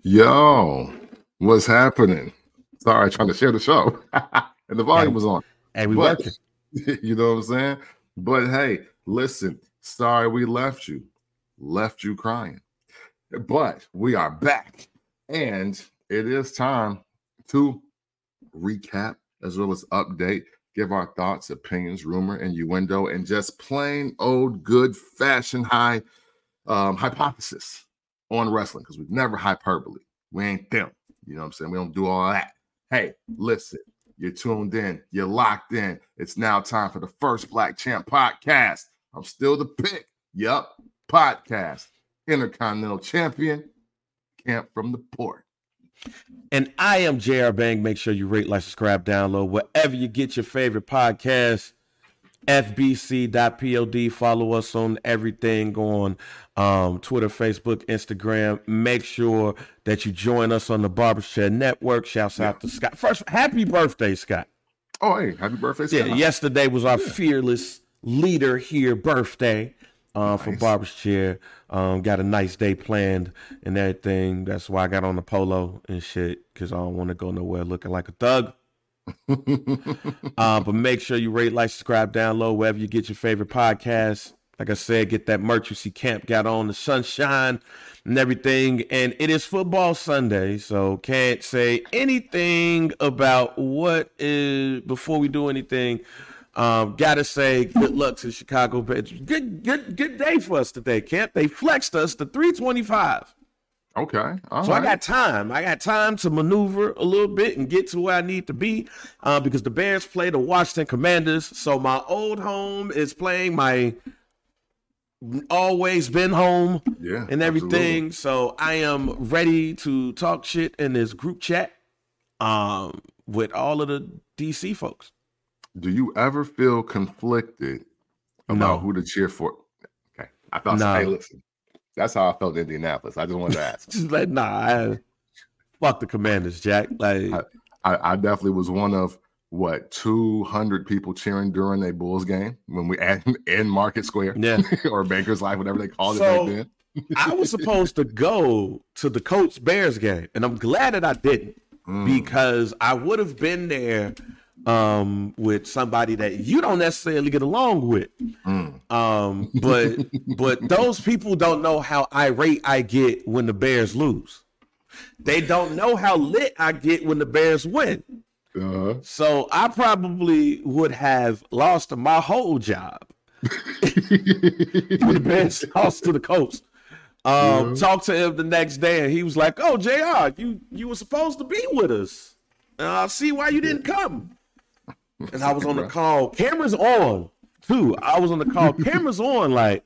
Yo, what's happening? Sorry, trying to share the show. And the volume was on. Hey, we But working. you know what I'm saying? But hey, listen, sorry we left you crying. But we are back. And it is time to recap as well as update, give our thoughts, opinions, rumor, innuendo, and just plain old good fashioned hypothesis on wrestling, because we've never hyperbole. We ain't them. You know what I'm saying? We don't do all that. Hey, listen, you're tuned in, you're locked in. It's now time for the First Black Champ podcast. I'm still the pick. Yup, podcast. Intercontinental Champion, Camp from the Port. And I am JR Bang. Make sure you rate, like, subscribe, download wherever you get your favorite podcast. FBC.pod. Follow us on everything on Twitter, Facebook, Instagram. Make sure that you join us on the Barbershop Network. Shouts out to Scott. First, happy birthday, Scott. Oh, hey, happy birthday, Scott. Yeah, yesterday was our fearless leader here birthday for Barber's Chair. Got a nice day planned and everything. That's why I got on the polo and shit, because I don't want to go nowhere looking like a thug. But make sure you rate, like, subscribe, download wherever you get your favorite podcasts. Like I said, get that merch. You see Camp got on the sunshine and everything. And it is football Sunday, so can't say anything about what is before we do anything. Gotta say good luck to Chicago Bears. Good day for us today, Camp. They flexed us to 325. Okay. So I got time. I got time to maneuver a little bit and get to where I need to be because the Bears play the Washington Commanders. So my old home is playing my always been home and everything. Absolutely. So I am ready to talk shit in this group chat with all of the DC folks. Do you ever feel conflicted about who to cheer for? Okay. I thought, hey, listen. That's how I felt in Indianapolis. I just wanted to ask. Just like, fuck the Commanders, Jack. Like, I definitely was one of 200 people cheering during a Bulls game when we in Market Square, or Bankers Life, whatever they called it back then. I was supposed to go to the Colts Bears game, and I'm glad that I didn't because I would have been there with somebody that you don't necessarily get along with. But those people don't know how irate I get when the Bears lose. They don't know how lit I get when the Bears win. So I probably would have lost my whole job when the Bears lost to the Colts. Talked to him the next day, and he was like, "Oh, JR, you were supposed to be with us. I see why you didn't come." And I was on the call. Cameras on, too. I was on the call. Cameras on, like,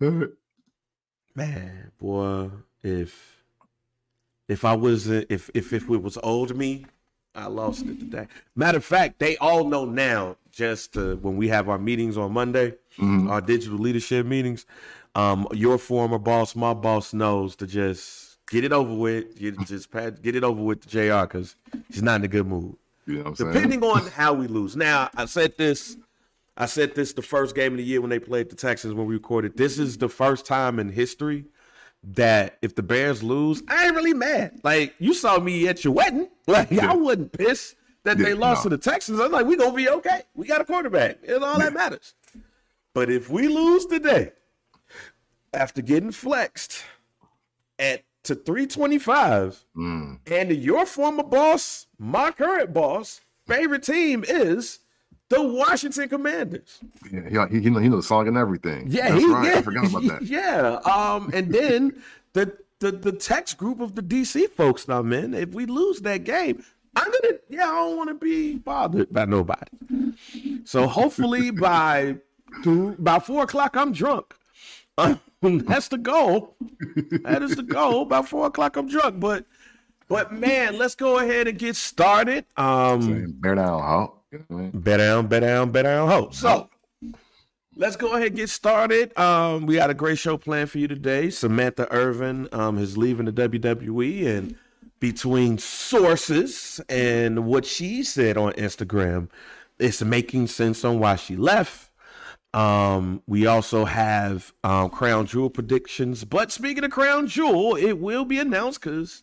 man, boy, if it was old me, I lost it today. Matter of fact, they all know now, just when we have our meetings on Monday, our digital leadership meetings, your former boss, my boss, knows to just get it over with. Get it over with to JR, because he's not in a good mood. You know what I'm Depending on how we lose. Now, I said this the first game of the year when they played the Texans when we recorded. This is the first time in history that if the Bears lose, I ain't really mad. Like, you saw me at your wedding. Like, I wasn't pissed that they lost to the Texans. I was like, we gonna be okay. We got a quarterback. It's all that matters. But if we lose today, after getting flexed to 325, and your former boss, my current boss, favorite team is the Washington Commanders. Yeah, he knows the song and everything. Yeah, that's right. I forgot about that. Yeah, and then the text group of the DC folks now, man. If we lose that game, I don't want to be bothered by nobody. So hopefully by 4:00, I'm drunk. That's the goal. That is the goal. By 4:00, I'm drunk. But man, let's go ahead and get started. Bear down, ho. Bet down, ho. So let's go ahead and get started. We got a great show planned for you today. Samantha Irvin is leaving the WWE, and between sources and what she said on Instagram, it's making sense on why she left. We also have Crown Jewel predictions. But speaking of Crown Jewel, it will be announced because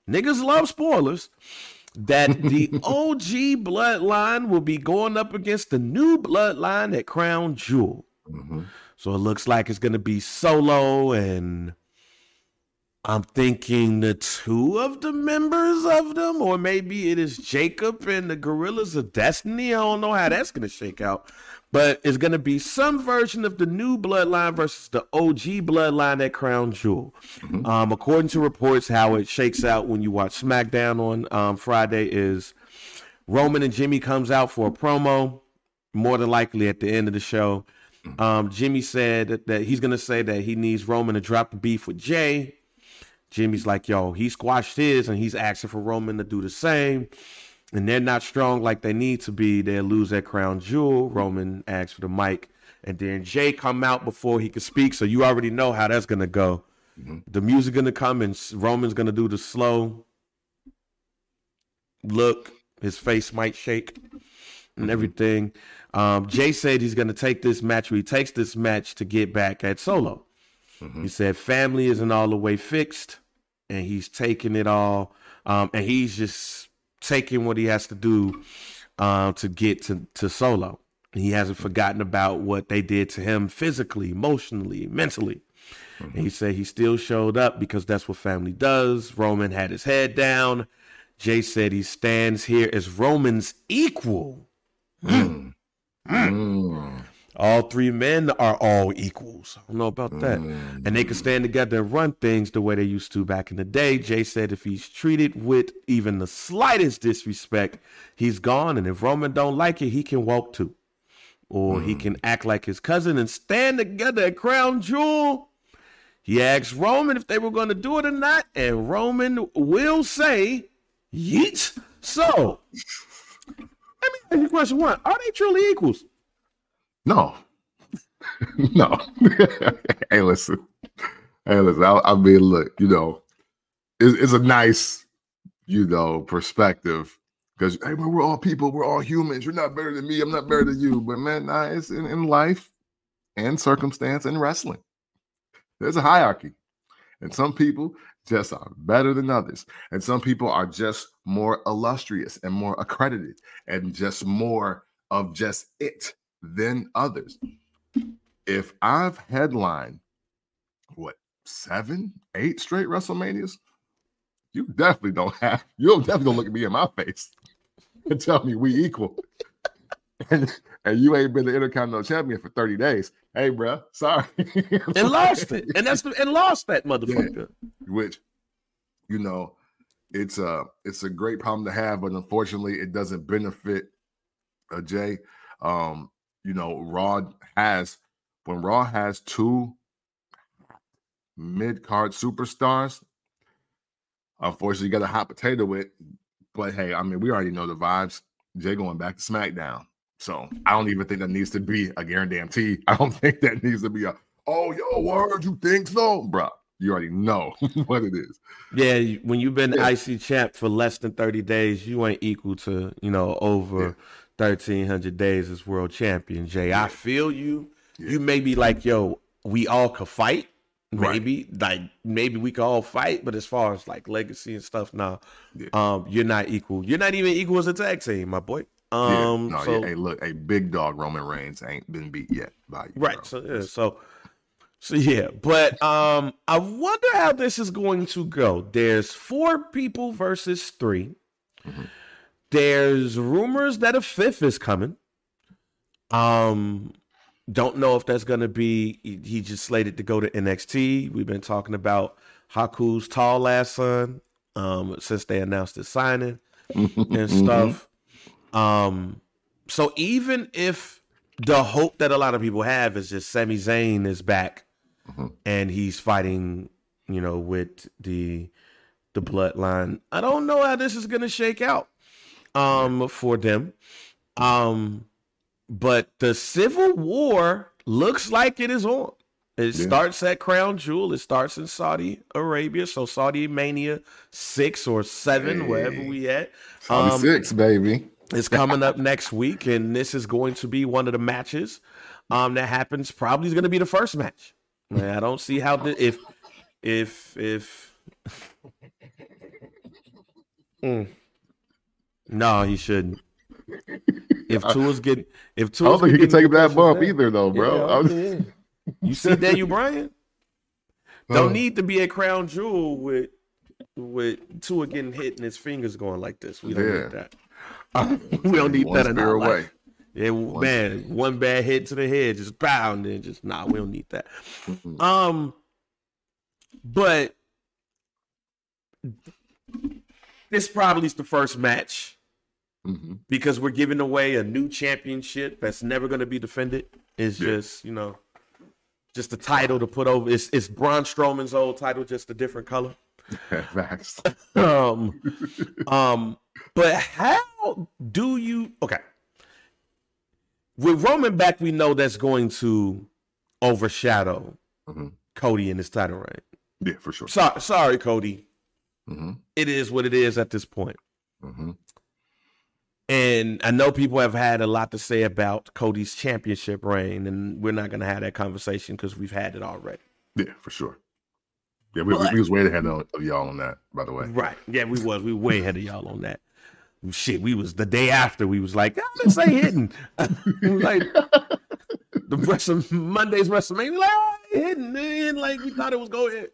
niggas love spoilers, that the OG bloodline will be going up against the new bloodline at Crown Jewel. Mm-hmm. So it looks like it's going to be Solo, and I'm thinking the two of the members of them, or maybe it is Jacob and the Gorillas of Destiny. I don't know how that's going to shake out, but it's going to be some version of the new bloodline versus the OG bloodline at Crown Jewel. Mm-hmm. According to reports, how it shakes out when you watch SmackDown on Friday is Roman and Jimmy comes out for a promo, more than likely at the end of the show. Jimmy said that he's going to say that he needs Roman to drop the beef with Jay. Jimmy's like, yo, he squashed his, and he's asking for Roman to do the same. And they're not strong like they need to be. They'll lose that Crown Jewel. Roman asks for the mic. And then Jay come out before he could speak, so you already know how that's going to go. Mm-hmm. The music going to come, and Roman's going to do the slow look. His face might shake and everything. Jay said he's going to take this match, or he takes this match to get back at Solo. Mm-hmm. He said family isn't all the way fixed, and he's taking it all, and he's just taking what he has to do to get to Solo. He hasn't forgotten about what they did to him physically, emotionally, mentally. Mm-hmm. And he said he still showed up because that's what family does. Roman had his head down. Jay said he stands here as Roman's equal. All three men are all equals. I don't know about that. And they can stand together and run things the way they used to back in the day. Jay said if he's treated with even the slightest disrespect, he's gone. And if Roman don't like it, he can walk too. Or he can act like his cousin and stand together at Crown Jewel. He asked Roman if they were going to do it or not. And Roman will say, yeet. So, let me ask you question one. Are they truly equals? No. No. Hey, listen. I mean, look, it's a nice, perspective because, hey, man, we're all people. We're all humans. You're not better than me. I'm not better than you. But, man, it's in life and circumstance and wrestling. There's a hierarchy. And some people just are better than others. And some people are just more illustrious and more accredited and just more of just it than others. If I've headlined 7, 8 straight WrestleManias, you'll definitely don't look at me in my face and tell me we equal. and you ain't been the Intercontinental Champion for 30 days. Hey, bro, sorry. And lost it. And lost that motherfucker. Yeah. Which, it's a great problem to have, but unfortunately it doesn't benefit Jay. Raw has 2 mid-card superstars. Unfortunately, you got a hot potato with. But hey, I mean, we already know the vibes. Jay going back to SmackDown. So I don't even think that needs to be a guarantee. I don't think that needs to be word, you think so? Bruh, you already know what it is. Yeah, when you've been IC champ for less than 30 days, you ain't equal to, over 1,300 days as world champion, Jay. Yeah. I feel you. Yeah. You may be like, we all could fight. Maybe. Right. Like, maybe we could all fight. But as far as, like, legacy and stuff, you're not equal. You're not even equal as a tag team, my boy. Hey, look, a big dog Roman Reigns ain't been beat yet by you. Right. Bro. So yeah. But I wonder how this is going to go. There's 4 people versus 3. Mm-hmm. There's rumors that a 5th is coming. Don't know if that's going to be, he just slated to go to NXT. We've been talking about Haku's tall last son since they announced his signing and stuff. So even if the hope that a lot of people have is just Sami Zayn is back and he's fighting, with the bloodline, I don't know how this is going to shake out for them. But the Civil War looks like it is on. It starts at Crown Jewel. It starts in Saudi Arabia. So Saudi Mania 6 or 7, wherever we at. Saudi 6, baby. It's coming up next week, and this is going to be one of the matches that happens. Probably is going to be the first match. I don't see how if No, he shouldn't. If Tua's getting, I don't think he can take that bump either, though, bro. Yeah, you see Daniel Bryan? Don't need to be a crown jewel with Tua getting hit and his fingers going like this. We don't need that. We don't need that in our life. Yeah, man, one bad hit to the head, just bow, and then just we don't need that. But this probably is the first match because we're giving away a new championship that's never going to be defended. It's just, just a title to put over. It's Braun Strowman's old title, just a different color. Facts. But how do you? Okay, with Roman back, we know that's going to overshadow Cody in his title reign. Yeah, for sure. Sorry, Cody. It is what it is at this point. And I know people have had a lot to say about Cody's championship reign, and we're not going to have that conversation because we've had it already. Yeah, for sure. Yeah, we was way ahead of y'all on that, by the way. Right. Yeah, we was. We were way ahead of y'all on that. Shit, we was the day after. We was like, let's say hitting. Like Monday's WrestleMania, like hitting, man. Like we thought it was going.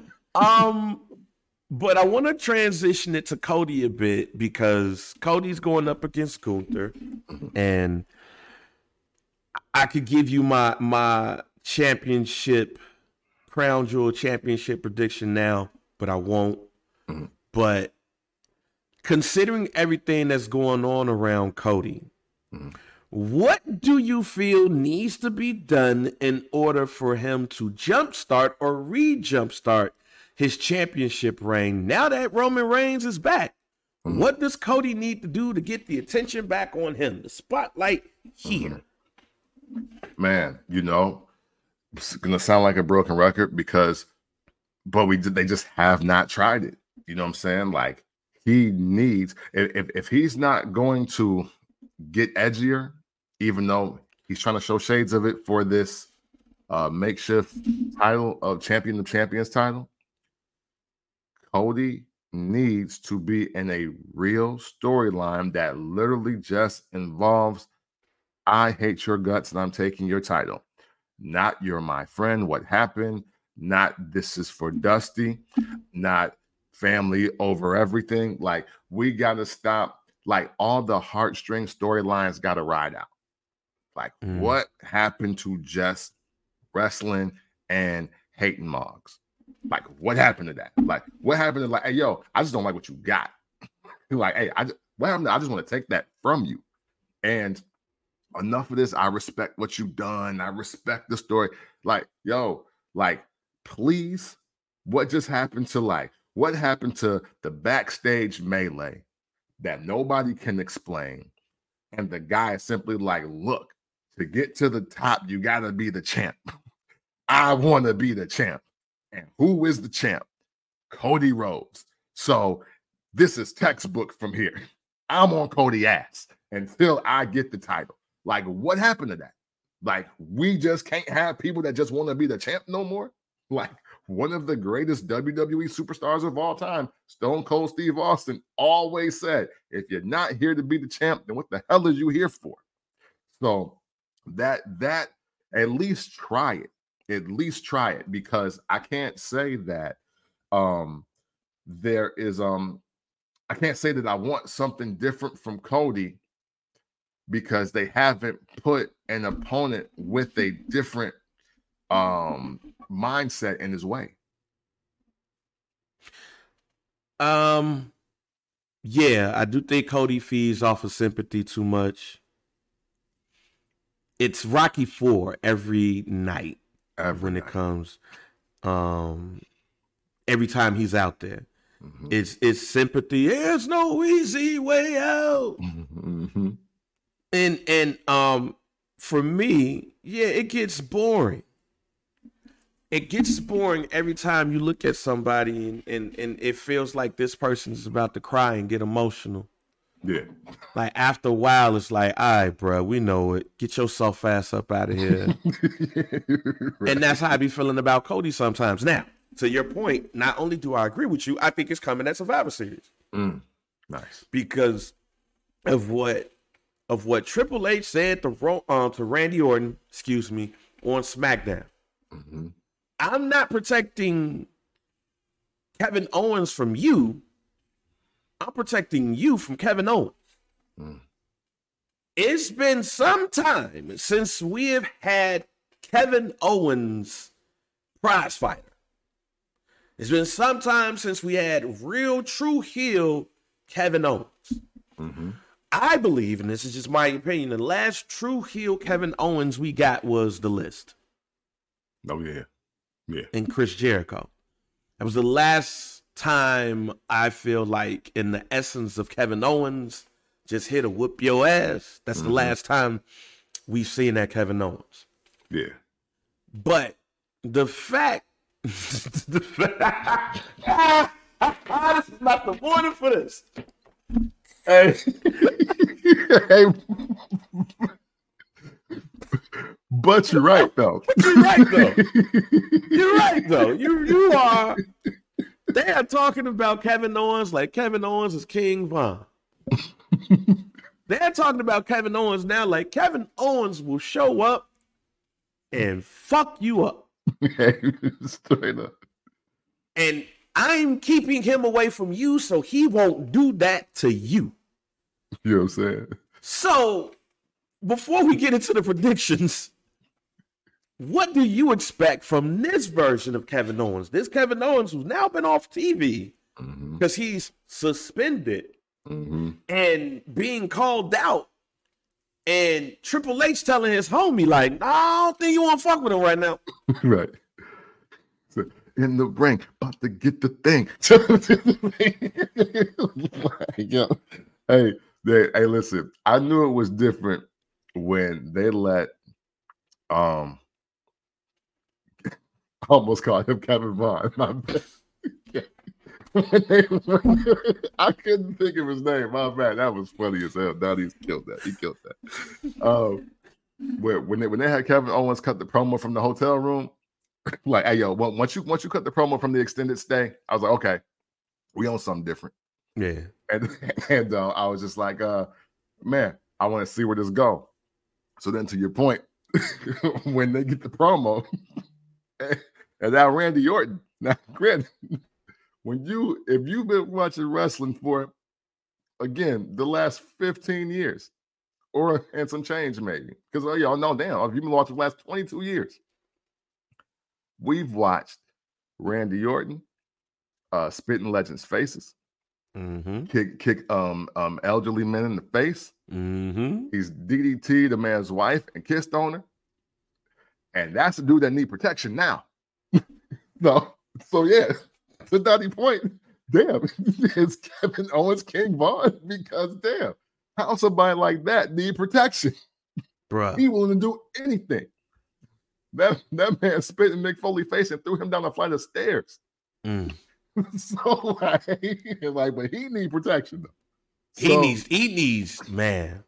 But I want to transition it to Cody a bit because Cody's going up against Gunther, and I could give you my championship, crown jewel championship prediction now, but I won't. But considering everything that's going on around Cody, what do you feel needs to be done in order for him to jumpstart or re-jumpstart his championship reign now that Roman Reigns is back? What does Cody need to do to get the attention back on him? The spotlight here. Man, it's gonna sound like a broken record but they just have not tried it. You know what I'm saying? Like he needs, if he's not going to get edgier, even though he's trying to show shades of it for this makeshift title of Champion of Champions title, Cody needs to be in a real storyline that literally just involves, I hate your guts and I'm taking your title. Not you're my friend, what happened? Not this is for Dusty. Not family over everything. Like we got to stop. Like all the heartstring storylines got to ride out. Like what happened to just wrestling and hating Moggs? Like, what happened to that? Like, what happened to like, hey, yo, I just don't like what you got. Like, hey, what happened to, I just want to take that from you. And enough of this. I respect what you've done. I respect the story. Like, yo, like, please, what happened to the backstage melee that nobody can explain? And the guy is simply like, look, to get to the top, you got to be the champ. I want to be the champ. And who is the champ? Cody Rhodes. So this is textbook from here. I'm on Cody ass until I get the title. Like, what happened to that? Like, we just can't have people that just want to be the champ no more. Like, one of the greatest WWE superstars of all time, Stone Cold Steve Austin, always said, if you're not here to be the champ, then what the hell is you here for? So that at least try it. At least try it, because I can't say that there is I can't say that I want something different from Cody because they haven't put an opponent with a different mindset in his way. Yeah, I do think Cody feeds off of sympathy too much. It's Rocky IV every night. It comes, every time he's out there, it's sympathy. There's no easy way out. And for me, yeah, it gets boring. It gets boring every time you look at somebody and it feels like this person is about to cry and get emotional. Yeah. Like after a while, it's like, all right, bro, we know it. Get your soft ass up out of here. Right. And that's how I be feeling about Cody sometimes. Now, to your point, not only do I agree with you, I think it's coming at Survivor Series. Nice. because of what Triple H said to Randy Orton, on SmackDown. Mm-hmm. I'm not protecting Kevin Owens from you. I'm protecting you from Kevin Owens. Mm. It's been some time since we have had Kevin Owens prize fighter. It's been some time since we had real true heel Kevin Owens. Mm-hmm. I believe, and this is just my opinion, the last true heel Kevin Owens we got was The List. Oh, yeah. Yeah. And Chris Jericho. That was the last time I feel like, in the essence of Kevin Owens, just here to whoop your ass. That's the last time we've seen that Kevin Owens. Yeah. But the fact, this is not the morning for this. Hey. Hey. But you're right, though. You're right, though. You're right, though. You are. They are talking about Kevin Owens like Kevin Owens is King Von. They're talking about Kevin Owens now like Kevin Owens will show up and fuck you up. Straight up. And I'm keeping him away from you so he won't do that to you. You know what I'm saying? So, before we get into the predictions, what do you expect from this version of Kevin Owens? This Kevin Owens who's now been off TV because he's suspended and being called out. And Triple H telling his homie, like, nah, I don't think you want to fuck with him right now. Right. So, in the ring, about to get the thing. Hey, listen, I knew it was different when they let I almost called him Kevin Vaughn. My bad. I couldn't think of his name. My bad. That was funny as hell. Now he's killed that. He killed that. When they had Kevin Owens cut the promo from the hotel room, like, hey yo, once you cut the promo from the extended stay, I was like, okay, we on something different. Yeah. And I was just like, man, I want to see where this go. So then, to your point, when they get the promo, and now Randy Orton, now granted, if you've been watching wrestling for, again, the last 15 years, and some change maybe, because y'all know, damn, if you've been watching the last 22 years, we've watched Randy Orton spit in legends' faces, kick elderly men in the face. He's DDT'd the man's wife and kissed on her, and that's the dude that need protection now. So yeah, to Dottie point, damn, it's Kevin Owens King Vaughn, because damn, how somebody like that need protection? Bruh. He willing to do anything. That man spit in Mick Foley's face and threw him down a flight of stairs. So like, but he need protection though. He needs, man.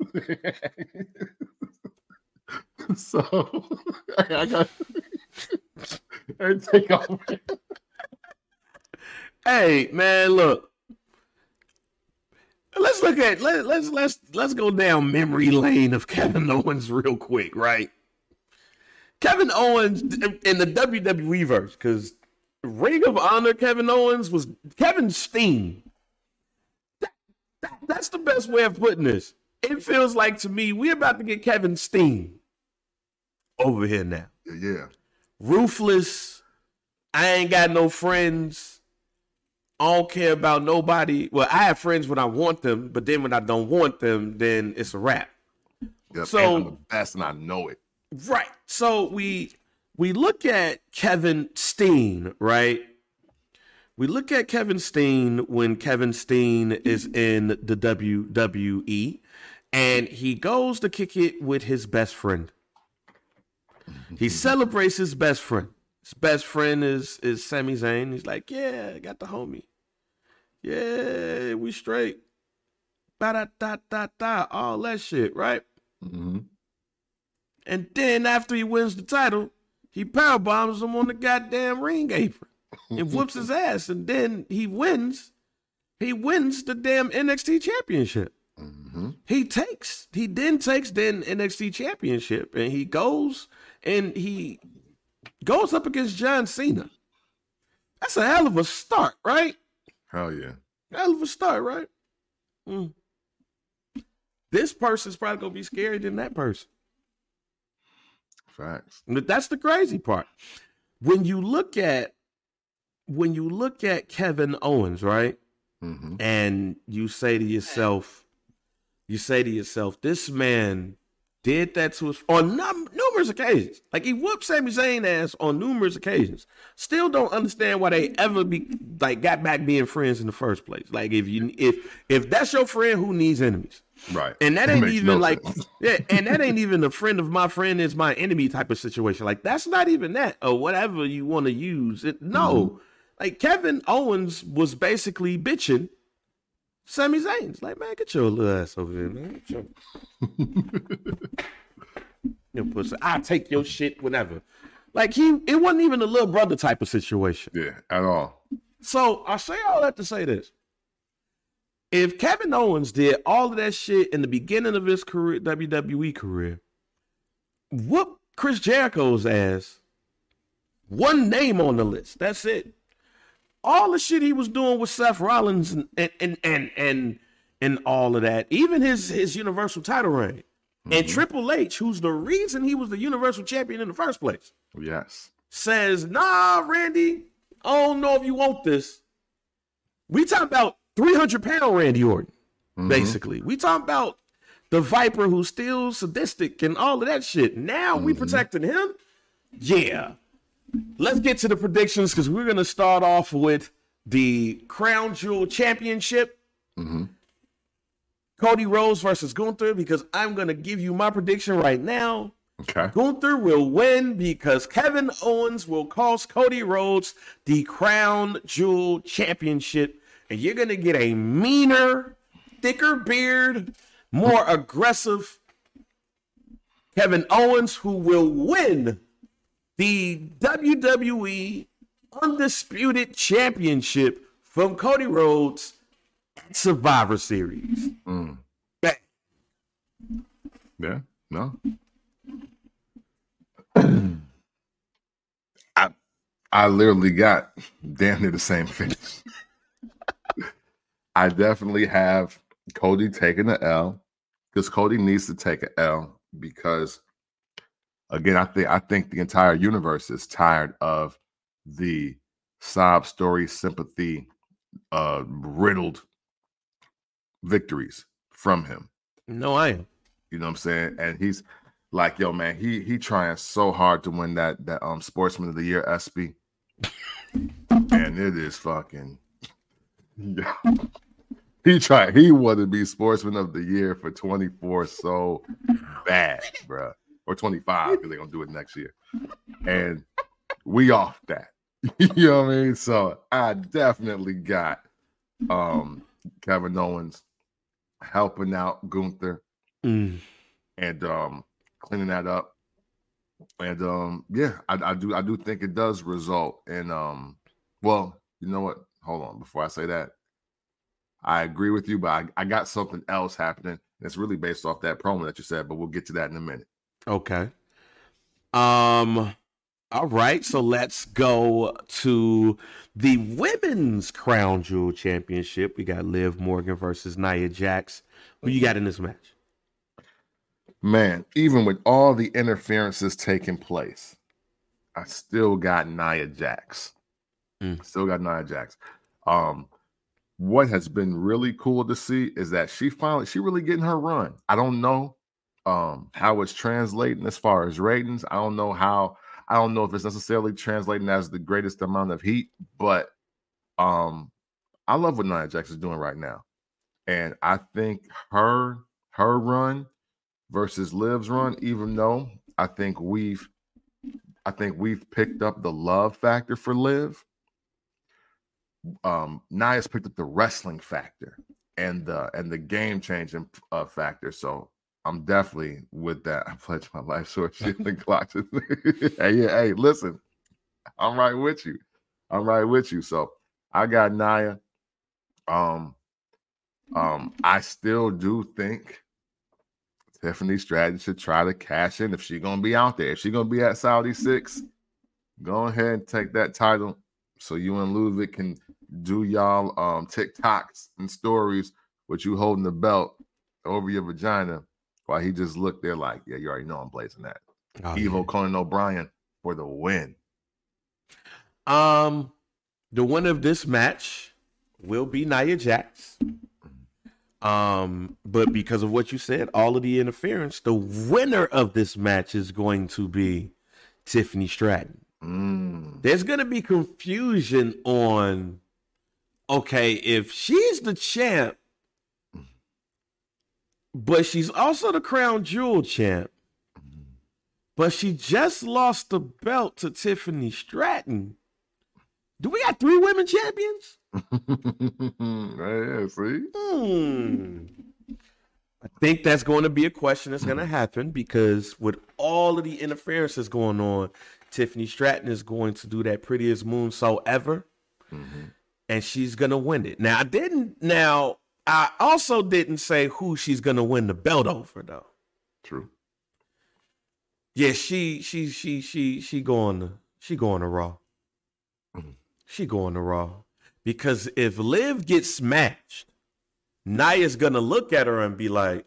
So I got take over. Hey man, look. Let's go down memory lane of Kevin Owens real quick, right? Kevin Owens in the WWE verse, because Ring of Honor Kevin Owens was Kevin Steen. That's the best way of putting this. It feels like to me we're about to get Kevin Steen over here now. Yeah. Ruthless. I ain't got no friends. I don't care about nobody. Well, I have friends when I want them, but then when I don't want them, then it's a wrap. Yep, so and I'm the best, and I know it. Right. So we look at Kevin Steen, right? We look at Kevin Steen when Kevin Steen is in the WWE, and he goes to kick it with his best friend. He celebrates his best friend. His best friend is Sami Zayn. He's like, yeah, I got the homie. Yeah, we straight. Ba-da-da-da-da, all that shit, right? And then after he wins the title, he power bombs him on the goddamn ring apron and whoops his ass. And then he wins. he wins the damn NXT championship. Mm-hmm. He then takes the NXT championship, and he goes up against John Cena. That's a hell of a start, right? Hell yeah. Hell of a start, right? This person's probably gonna be scarier than that person. Facts. But that's the crazy part. When you look at Kevin Owens, right? Mm-hmm. And you say to yourself, this man did that to us on numerous occasions. Like, he whooped Sami Zayn ass on numerous occasions. Still don't understand why they ever got back being friends in the first place. Like, if that's your friend, who needs enemies? Right. And that ain't even and that ain't even a friend of my friend is my enemy type of situation. Like, that's not even that, or whatever you want to use it. No, like, Kevin Owens was basically bitching Sami Zayn's like, man, get your little ass over here, man. Your pussy. I'll take your shit whenever. Like, it wasn't even a little brother type of situation. Yeah, at all. So I say all that to say this. If Kevin Owens did all of that shit in the beginning of his career, WWE career, whoop Chris Jericho's ass, one name on the list. That's it. All the shit he was doing with Seth Rollins and all of that, even his Universal title reign, and Triple H, who's the reason he was the Universal Champion in the first place, yes, says, nah, Randy, I don't know if you want this. We talking about 300-pound Randy Orton, basically. We talking about the Viper who's still sadistic and all of that shit. Now we protecting him? Yeah. Let's get to the predictions, because we're going to start off with the Crown Jewel Championship. Cody Rhodes versus Gunther, because I'm going to give you my prediction right now. Okay. Gunther will win because Kevin Owens will cost Cody Rhodes the Crown Jewel Championship, and you're going to get a meaner, thicker beard, more aggressive Kevin Owens, who will win the WWE Undisputed Championship from Cody Rhodes at Survivor Series. Bang. Yeah, no. I literally got damn near the same finish. I definitely have Cody taking the L, because Cody needs to take an L, because again, I think the entire universe is tired of the sob story, sympathy, riddled victories from him. No, I am. You know what I'm saying? And he's like, yo, man, he trying so hard to win that Sportsman of the Year ESPY. And it is fucking he wanted to be Sportsman of the Year for 24 so bad, bro. Or 25, because they're gonna do it next year. And we off that. You know what I mean? So I definitely got Kevin Owens helping out Gunther and cleaning that up. And yeah, I do think it does result in well, you know what? Hold on, before I say that, I agree with you, but I got something else happening. It's really based off that promo that you said, but we'll get to that in a minute. Okay. All right, so let's go to the Women's Crown Jewel Championship. We got Liv Morgan versus Nia Jax. Who you got in this match? Man, even with all the interferences taking place, I still got Nia Jax. Still got Nia Jax. What has been really cool to see is that she really getting her run. I don't know how it's translating as far as ratings. I don't know if it's necessarily translating as the greatest amount of heat, but I love what Nia Jax is doing right now. And I think her run versus Liv's run, even though I think we've picked up the love factor for Liv, Nia's picked up the wrestling factor and the game changing factor. So I'm definitely with that. I pledge my life short shit the clock. Hey, listen, I'm right with you. So I got Nia I still do think Tiffany Stratton should try to cash in if she's gonna be out there. If she's gonna be at Saudi 6, go ahead and take that title so you and Ludwig can do y'all TikToks and stories with you holding the belt over your vagina while he just looked there like, yeah, you already know I'm blazing that. Evo Conan O'Brien for the win. The winner of this match will be Nia Jax. But because of what you said, all of the interference, the winner of this match is going to be Tiffany Stratton. There's going to be confusion on, okay, if she's the champ, but she's also the crown jewel champ, but she just lost the belt to Tiffany Stratton. Do we got 3 women champions? Yeah, see? I think that's going to be a question that's going to happen because with all of the interferences going on, Tiffany Stratton is going to do that prettiest moonsault ever, and she's going to win it. Now, I also didn't say who she's going to win the belt over, though. True. Yeah, she going to Raw. She going to Raw. Because if Liv gets smashed, Nia's going to look at her and be like,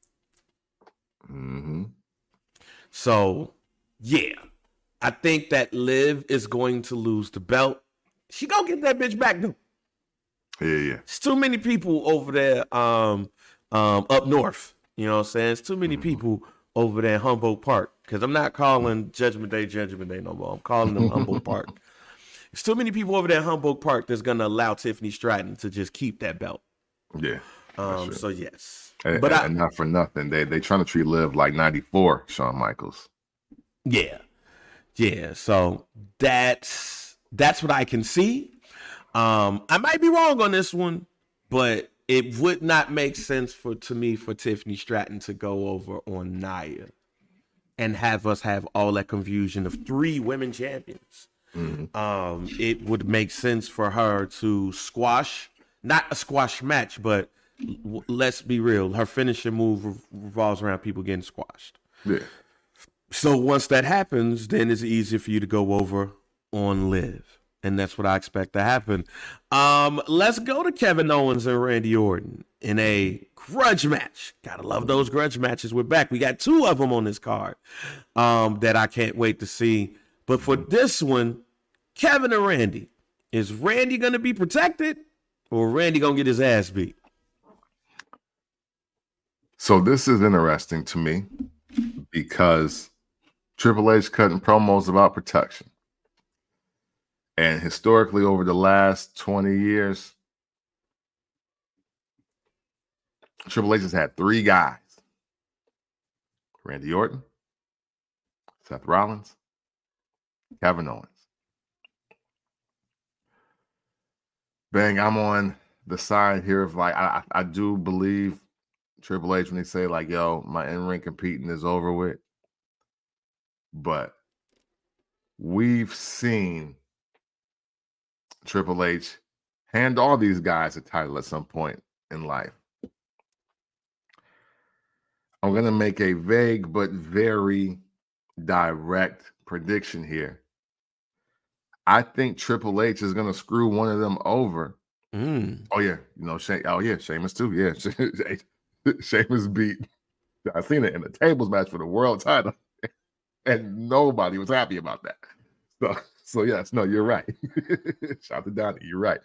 So, yeah. I think that Liv is going to lose the belt. She gonna get that bitch back, though. Yeah. It's too many people over there up north. You know what I'm saying? It's too many people over there in Humboldt Park. Because I'm not calling Judgment Day no more. I'm calling them Humboldt Park. There's too many people over there in Humboldt Park that's going to allow Tiffany Stratton to just keep that belt. Yeah. So, yes. And not for nothing. They trying to treat Liv like 94, Shawn Michaels. Yeah. Yeah. So, that's what I can see. I might be wrong on this one, but it would not make sense for Tiffany Stratton to go over on Nia and have us have all that confusion of 3 women champions. It would make sense for her to squash, not a squash match, but let's be real, her finishing move revolves around people getting squashed. Yeah. So once that happens, then it's easier for you to go over on Liv. And that's what I expect to happen. Let's go to Kevin Owens and Randy Orton in a grudge match. Gotta love those grudge matches. We're back. We got 2 of them on this card that I can't wait to see. But for this one, Kevin and Randy, is Randy going to be protected or Randy going to get his ass beat? So this is interesting to me because Triple H cutting promos about protection. And historically, over the last 20 years, Triple H has had 3 guys. Randy Orton, Seth Rollins, Kevin Owens. Bang, I'm on the side here of like, I do believe Triple H when they say like, yo, my in-ring competing is over with. But we've seen Triple H hand all these guys a title at some point in life. I'm going to make a vague but very direct prediction here. I think Triple H is going to screw one of them over. Oh, yeah. Sheamus too. Yeah. Sheamus beat Cena in a tables match for the world title. And nobody was happy about that. So yes, no, you're right. Shout out to Donnie, you're right.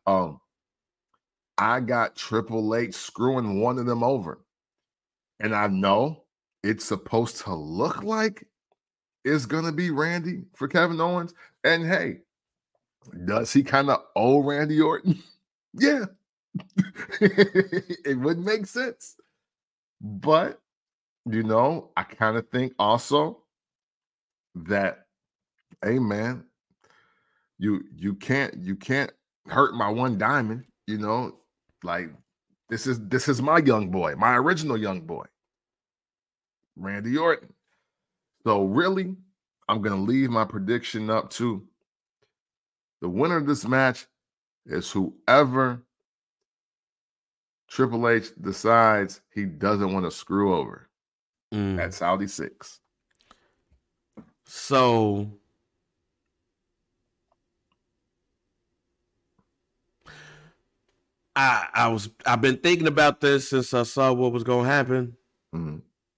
I got Triple H screwing one of them over. And I know it's supposed to look like it's going to be Randy for Kevin Owens. And hey, does he kind of owe Randy Orton? Yeah. It would make sense. But, I kind of think also that, hey man, you can't hurt my one diamond, like this is my young boy, my original young boy, Randy Orton. So really, I'm gonna leave my prediction up to the winner of this match is whoever Triple H decides he doesn't want to screw over at Saudi 6. So I've been thinking about this since I saw what was gonna happen. Mm-hmm.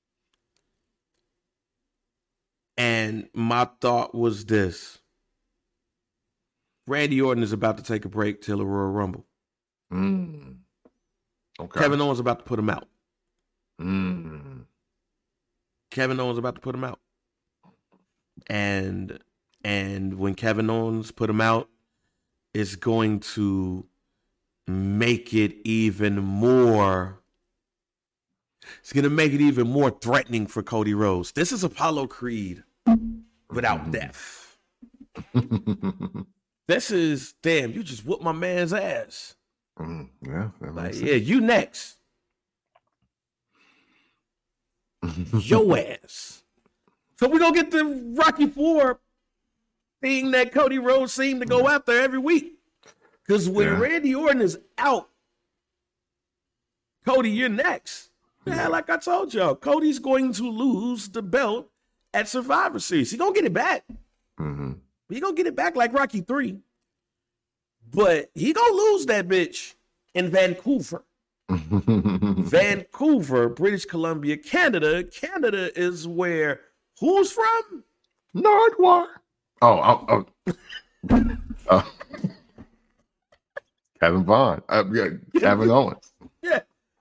And my thought was this. Randy Orton is about to take a break till the Royal Rumble. Okay. Kevin Owens about to put him out. Kevin Owens about to put him out. And when Kevin Owens put him out, it's going to make it even more. It's going to make it even more threatening for Cody Rhodes. This is Apollo Creed without death. This is, damn, you just whooped my man's ass. Yeah, that makes sense. Yeah, you next. Your ass. So we're going to get the Rocky IV thing that Cody Rhodes seemed to go after every week. Because when Randy Orton is out, Cody, you're next. Yeah, like I told y'all, Cody's going to lose the belt at Survivor Series. He's going to get it back. He's going to get it back like Rocky III. But he going to lose that bitch in Vancouver. Vancouver, British Columbia, Canada. Canada is where, who's from? Nardwuar. Kevin Vaughn. Kevin Owens. Yeah.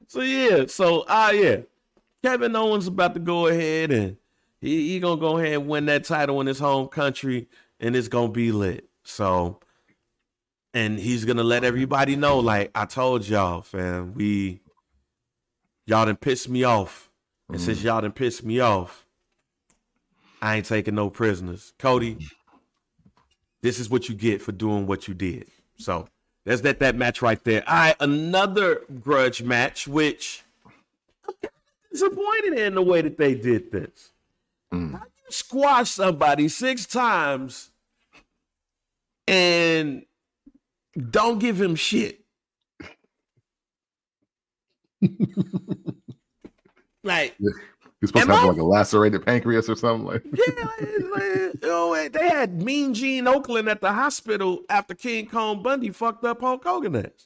Kevin Owens about to go ahead and he gonna go ahead and win that title in his home country, and it's gonna be lit. So, and he's gonna let everybody know, like I told y'all, fam, y'all done pissed me off, and since y'all done pissed me off, I ain't taking no prisoners. Cody, this is what you get for doing what you did. So there's that match right there. All right, another grudge match, which I'm disappointed in the way that they did this. How you squash somebody 6 times and don't give him shit? Like, you're supposed to have like a lacerated pancreas or something like. They had Mean Gene Oakland at the hospital after King Kong Bundy fucked up Hulk Hogan ass.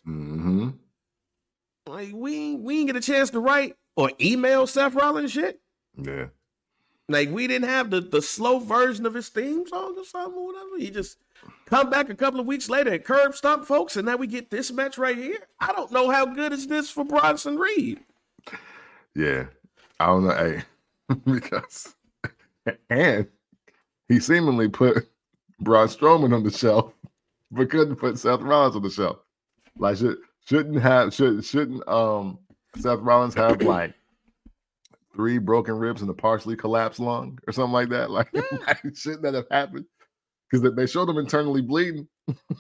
Like we didn't get a chance to write or email Seth Rollins shit. Yeah. Like we didn't have the slow version of his theme song or something or whatever. He just come back a couple of weeks later and curb stomp folks, and now we get this match right here. I don't know how good is this for Bronson Reed. Yeah. I don't know, because and he seemingly put Braun Strowman on the shelf, but couldn't put Seth Rollins on the shelf. Like shouldn't Seth Rollins have like 3 broken ribs and a partially collapsed lung or something like that? Like, shouldn't that have happened? Because they showed him internally bleeding.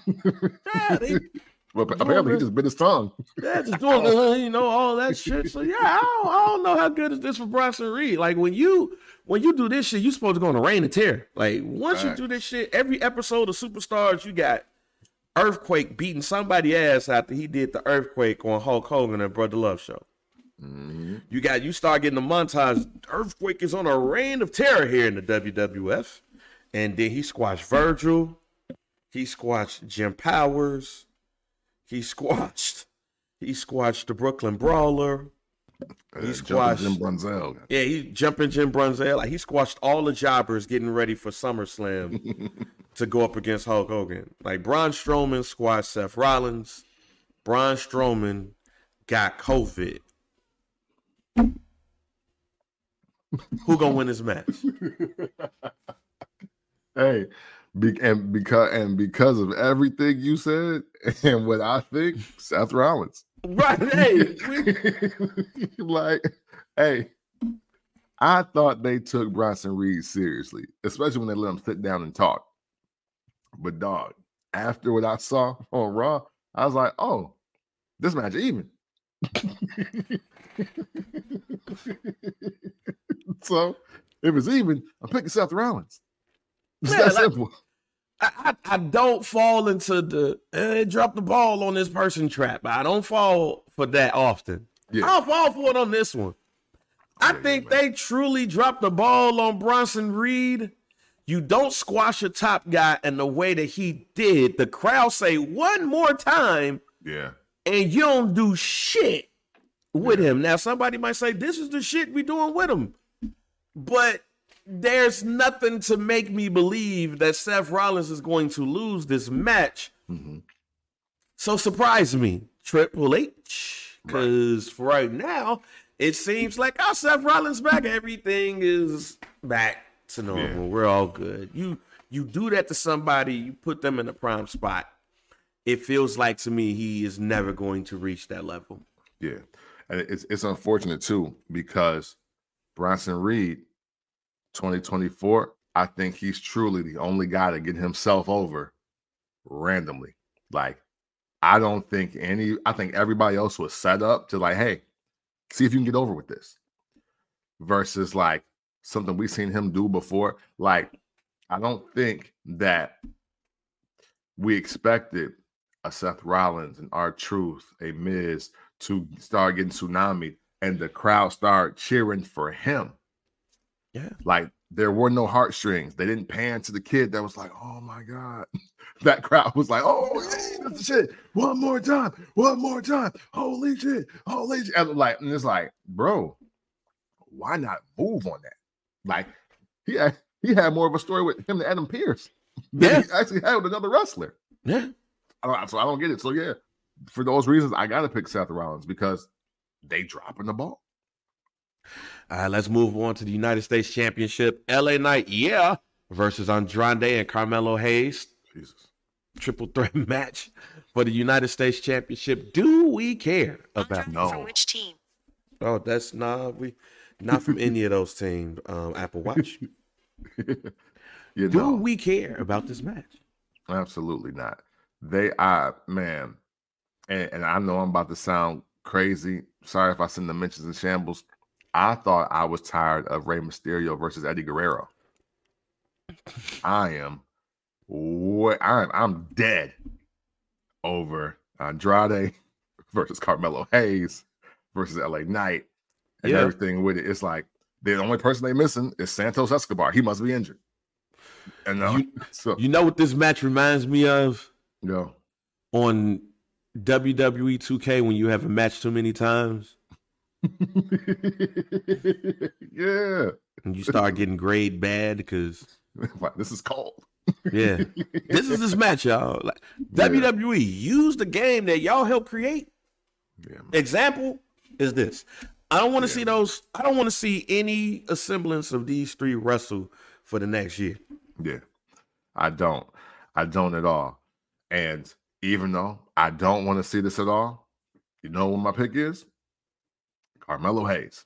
But apparently he just bit his tongue. Yeah, just doing all that shit. So I don't know how good is this for Bronson Reed. Like when you do this shit, you supposed to go on a reign of terror. Like once you do this shit, every episode of Superstars, you got Earthquake beating somebody ass after he did the Earthquake on Hulk Hogan and Brother Love Show. You start getting the montage. Earthquake is on a reign of terror here in the WWF, and then he squashed Virgil, he squashed Jim Powers, he squashed the Brooklyn Brawler, he squashed Jim Brunzell. Yeah, he jumping Jim Brunzell. Like he squashed all the jobbers getting ready for SummerSlam to go up against Hulk Hogan. Like Braun Strowman squashed Seth Rollins. Braun Strowman got COVID. Who gonna win this match? Hey, because of everything you said and what I think, Seth Rollins. Right. Hey. Hey, I thought they took Bronson Reed seriously, especially when they let him sit down and talk. But dog, after what I saw on Raw, I was like, oh, this match even. So if it's even, I'm picking Seth Rollins. It's that simple. I don't fall into the drop the ball on this person trap. I don't fall for that often. Yeah. I'll fall for it on this one. I think they truly dropped the ball on Bronson Reed. You don't squash a top guy in the way that he did. The crowd say one more time. Yeah. And you don't do shit with him. Now, somebody might say, this is the shit we doing with him. But there's nothing to make me believe that Seth Rollins is going to lose this match. Mm-hmm. So surprise me, Triple H. Because for right now, it seems like Seth Rollins back. Everything is back to normal. Yeah. We're all good. You do that to somebody, you put them in a prime spot. It feels like to me he is never going to reach that level. Yeah. And it's unfortunate too, because Bronson Reed, 2024, I think he's truly the only guy to get himself over randomly. Like, I think everybody else was set up to like, hey, see if you can get over with this. Versus like something we've seen him do before. Like, I don't think that we expected a Seth Rollins and R-Truth, a Miz to start getting tsunami and the crowd start cheering for him. Yeah. Like, there were no heartstrings. They didn't pan to the kid that was like, oh my God. That crowd was like, oh, yeah, that's the shit. One more time. Holy shit. And it's like, bro, why not move on that? Like, he had more of a story with him than Adam Pearce. Yeah. He actually had with another wrestler. Yeah. So I don't get it. So yeah, for those reasons, I gotta pick Seth Rollins because they dropping the ball. All right, let's move on to the United States Championship. LA Knight, versus Andrade and Carmelo Hayes. Jesus. Triple threat match for the United States Championship. Do we care about no? From which team? Oh, that's not from any of those teams. Apple Watch. Do we care about this match? Absolutely not. They are, man, and I know I'm about to sound crazy. Sorry if I send the mentions in shambles. I thought I was tired of Rey Mysterio versus Eddie Guerrero. I'm dead over Andrade versus Carmelo Hayes versus LA Knight and everything with it. It's like the only person they missing is Santos Escobar. He must be injured. And you know what this match reminds me of? No. On WWE 2K when you have a match too many times. Yeah. And you start getting grade bad because this is cold. Yeah. This is this match, y'all. Like, WWE, use the game that y'all helped create. Yeah, example is this. I don't want to see those. I don't want to see any semblance of these three wrestle for the next year. Yeah. I don't at all. And even though I don't want to see this at all, you know what my pick is? Carmelo Hayes.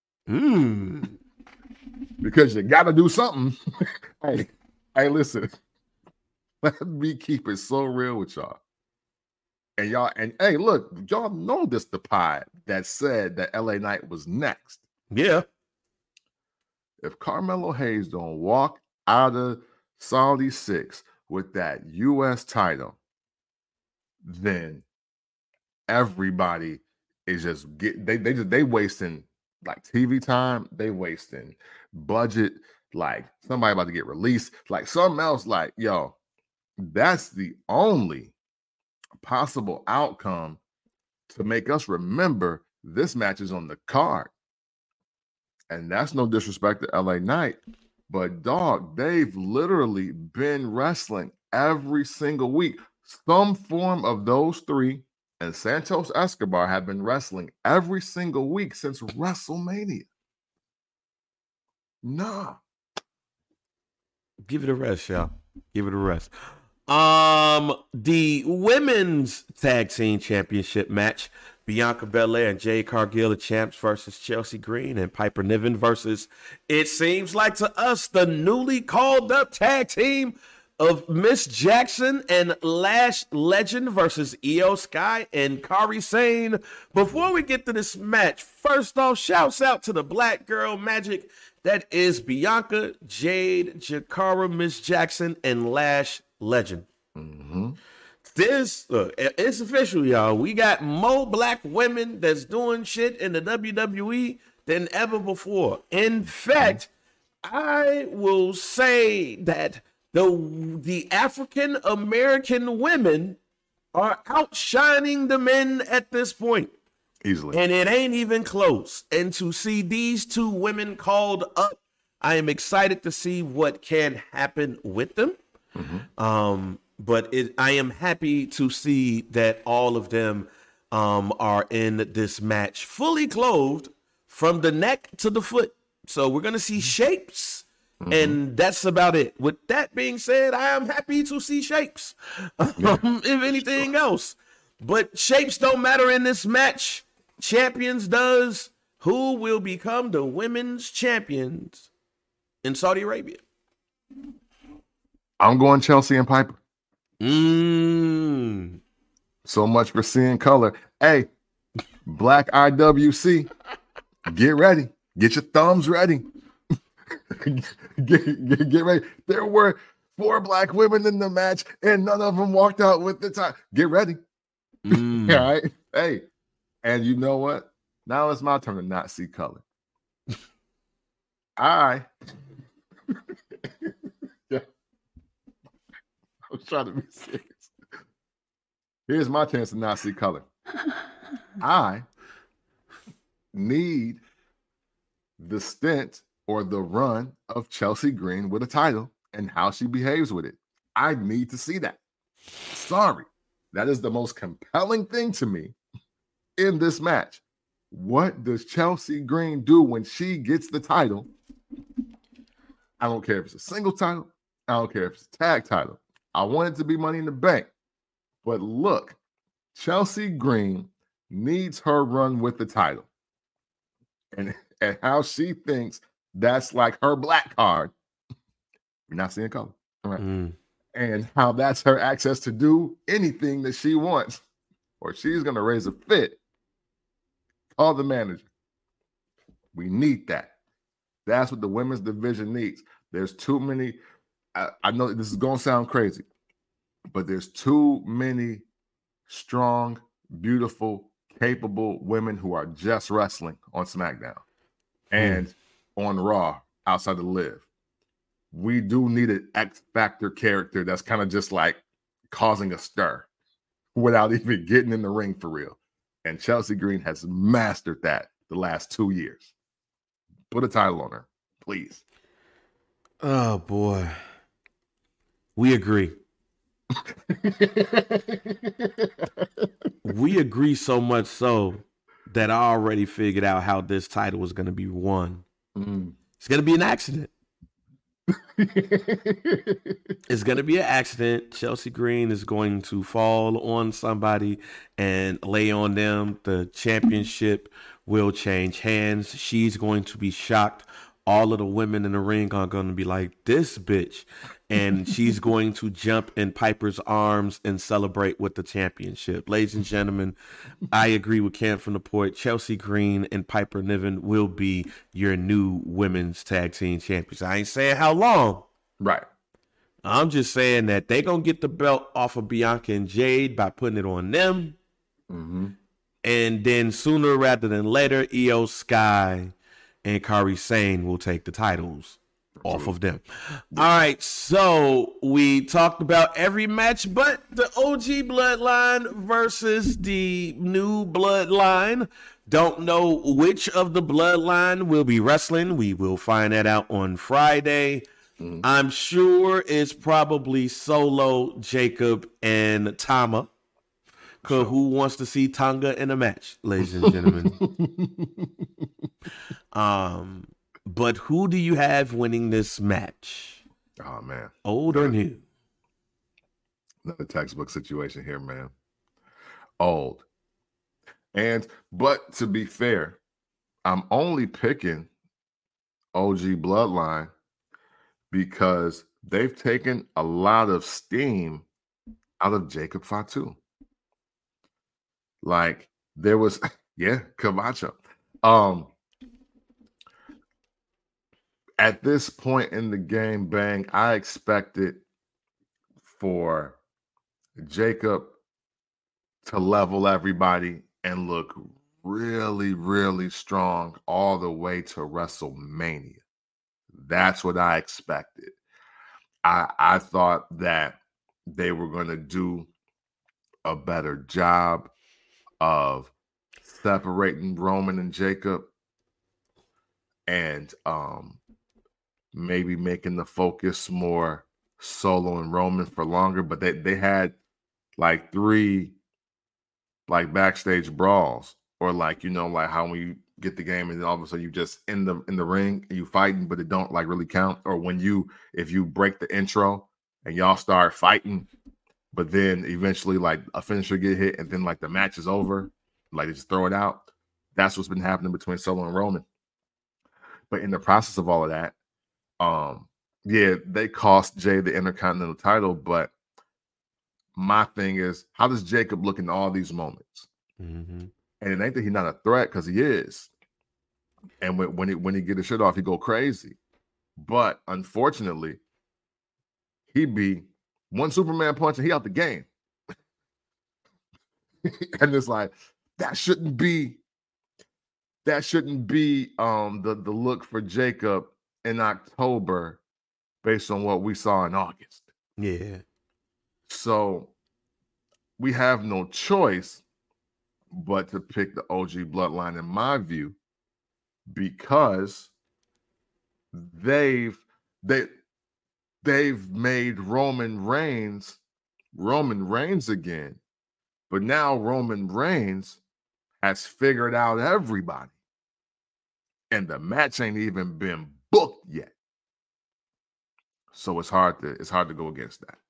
Because you got to do something. Hey, listen. Let me keep it so real with y'all. And y'all, and hey, look, y'all know this the pod that said that LA Knight was next. Yeah. If Carmelo Hayes don't walk out of Saudi 6 with that U.S. title, then everybody is just they wasting like TV time, they wasting budget, like somebody about to get released, like something else, like yo, that's the only possible outcome to make us remember this match is on the card. And that's no disrespect to LA Knight, but dog, they've literally been wrestling every single week. Some form of those three and Santos Escobar have been wrestling every single week since WrestleMania. Nah. Give it a rest, y'all. Give it a rest. The women's tag team championship match, Bianca Belair and Jade Cargill, the champs, versus Chelsea Green and Piper Niven versus, it seems like to us, the newly called up tag team of Miss Jackson and Lash Legend versus Io Sky and Kairi Sane. Before we get to this match, first off, shouts out to the Black Girl Magic. That is Bianca, Jade, Jakara, Miss Jackson, and Lash Legend. Mm-hmm. This, look, it's official, y'all. We got more black women that's doing shit in the WWE than ever before. In fact, I will say that the African American women are outshining the men at this point. Easily. And it ain't even close. And to see these two women called up, I am excited to see what can happen with them. Mm-hmm. But I am happy to see that all of them are in this match fully clothed from the neck to the foot. So we're going to see shapes, and that's about it. With that being said, I am happy to see shapes, if anything else. But shapes don't matter in this match. Champions does. Who will become the women's champions in Saudi Arabia? I'm going Chelsea and Piper. So much for seeing color. Hey, Black IWC, get ready. Get your thumbs ready. get ready. There were 4 black women in the match, and none of them walked out with the time. Get ready. All right. Hey, and you know what? Now it's my turn to not see color. Yeah. I was trying to be serious. Here's my chance to not see color. I need the stint or the run of Chelsea Green with a title and how she behaves with it. I need to see that. Sorry. That is the most compelling thing to me in this match. What does Chelsea Green do when she gets the title? I don't care if it's a single title. I don't care if it's a tag title. I want it to be Money in the Bank. But look, Chelsea Green needs her run with the title. And how she thinks that's like her black card. You're not seeing color. All right. And how that's her access to do anything that she wants. Or she's going to raise a fit. Call the manager. We need that. That's what the women's division needs. There's too many. I know this is going to sound crazy, but there's too many strong, beautiful, capable women who are just wrestling on SmackDown and on Raw outside of Live. We do need an X Factor character that's kind of just like causing a stir without even getting in the ring for real. And Chelsea Green has mastered that the last 2 years. Put a title on her, please. Oh, boy. We agree. We agree so much so that I already figured out how this title was going to be won. It's going to be an accident. It's going to be an accident. Chelsea Green is going to fall on somebody and lay on them. The championship will change hands. She's going to be shocked. All of the women in the ring are going to be like, this bitch. And she's going to jump in Piper's arms and celebrate with the championship. Ladies and gentlemen, I agree with Cam from the Port. Chelsea Green and Piper Niven will be your new women's tag team champions. I ain't saying how long. Right. I'm just saying that they going to get the belt off of Bianca and Jade by putting it on them. And then sooner rather than later, Io Sky and Kairi Sane will take the titles off of them. All right, so we talked about every match but the OG Bloodline versus the new Bloodline. Don't know which of the Bloodline will be wrestling. We will find that out on Friday. I'm sure it's probably Solo, Jacob, and Tama. Because who wants to see Tonga in a match, ladies and gentlemen? But who do you have winning this match? Oh, man. Old or new? Another textbook situation here, man. Old. But to be fair, I'm only picking OG Bloodline because they've taken a lot of steam out of Jacob Fatu. Like there was, yeah, Camacho. At this point in the game, Bang, I expected for Jacob to level everybody and look really, really strong all the way to WrestleMania. That's what I expected. I thought that they were going to do a better job of separating Roman and Jacob and maybe making the focus more Solo and Roman for longer, but they had like 3 like backstage brawls, or like, you know, like how when you get the game and then all of a sudden you just in the ring and you fighting, but it don't like really count. Or when if you break the intro and y'all start fighting, but then eventually like a finisher get hit and then like the match is over, like they just throw it out. That's what's been happening between Solo and Roman. But in the process of all of that, yeah, they cost Jay the Intercontinental title, but my thing is, how does Jacob look in all these moments? Mm-hmm. And it ain't that he's not a threat, because he is. And when he get his shit off, he go crazy. But unfortunately, he be one Superman punch and he out the game. And it's like that shouldn't be the look for Jacob in October based on what we saw in August. Yeah. So we have no choice but to pick the OG bloodline, in my view, because they've made Roman Reigns again. But now Roman Reigns has figured out everybody. And the match ain't even been booked yet. So it's hard to go against that.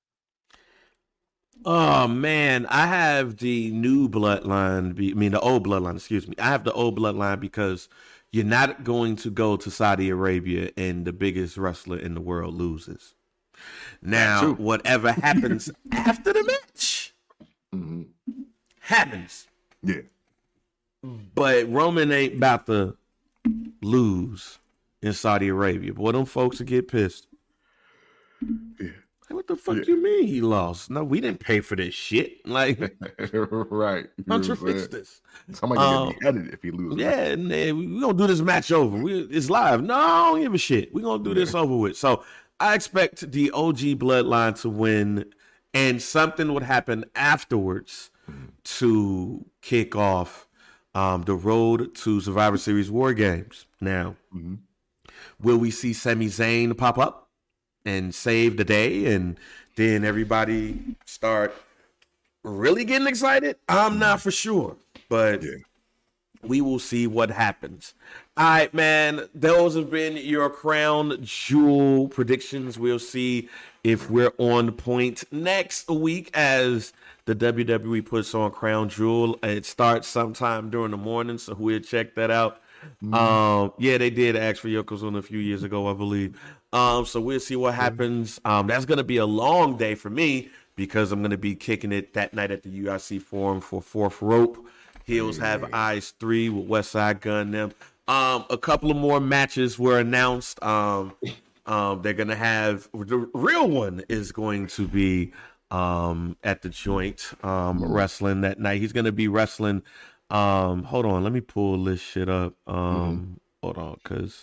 Oh man, I have the new bloodline. The old bloodline. Excuse me. I have the old bloodline because you're not going to go to Saudi Arabia and the biggest wrestler in the world loses. Now, whatever happens after the match happens. Yeah. But Roman ain't about to lose in Saudi Arabia. Boy, them folks will get pissed. Yeah. What the fuck you mean he lost? No, we didn't pay for this shit. Like, right. Hunter fixed this. Somebody gonna get beheaded if he loses. Yeah, and we're gonna do this match over. It's live. No, I don't give a shit. We're gonna do this over with. So I expect the OG bloodline to win, and something would happen afterwards to kick off the road to Survivor Series War Games. Now, will we see Sami Zayn pop up and save the day, and then everybody start really getting excited? I'm not for sure, but we will see what happens. All right, man, those have been your crown jewel predictions. We'll see if we're on point next week as the WWE puts on Crown Jewel. It starts sometime during the morning, so we'll check that out. Yeah, they did ask for Yokozuna a few years ago, I believe. So we'll see what happens. That's going to be a long day for me because I'm going to be kicking it that night at the UIC Forum for Fourth Rope. Heels Have Eyes 3 with Westside Gun them. A couple of more matches were announced. They're going to have the real one is going to be at the joint wrestling that night. He's going to be wrestling. Hold on, let me pull this shit up. Hold on, cause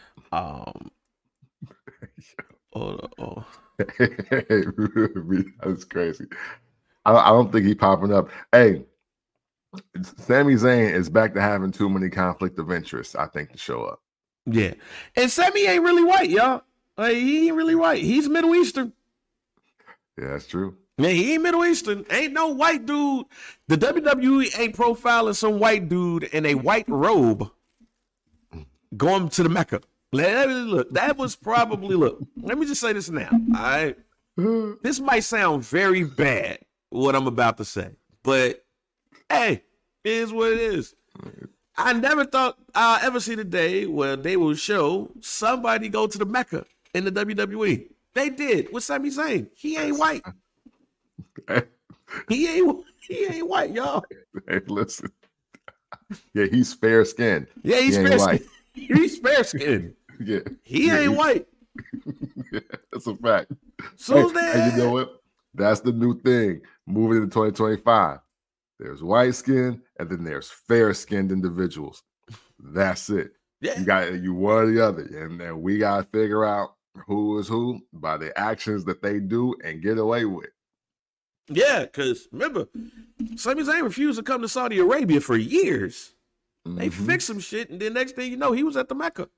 that's crazy. I don't think he's popping up. Hey, Sami Zayn is back to having too many conflict of interest, I think, to show up. Yeah, and Sami ain't really white, y'all. Like, he ain't really white. He's Middle Eastern. Yeah, that's true. Man, he ain't Middle Eastern. Ain't no white dude. The WWE ain't profiling some white dude in a white robe going to the Mecca. Look, that was probably, look, let me just say this now. All right. This might sound very bad, what I'm about to say, but hey, it is what it is. I never thought I'll ever see the day where they will show somebody go to the Mecca in the WWE. they did with Sami Zayn. He ain't white. He ain't white, y'all. Hey, listen. Yeah, he's fair skinned. Yeah, he's fair skinned. He's fair skinned. Yeah. He ain't white. Yeah, that's a fact. So and you know what? That's the new thing. Moving into 2025. There's white skin and then there's fair skinned individuals. That's it. Yeah. You one or the other. And we gotta figure out who is who by the actions that they do and get away with. Yeah, because remember, Sami Zayn refused to come to Saudi Arabia for years. Mm-hmm. They fixed some shit, and then next thing you know, he was at the Mecca.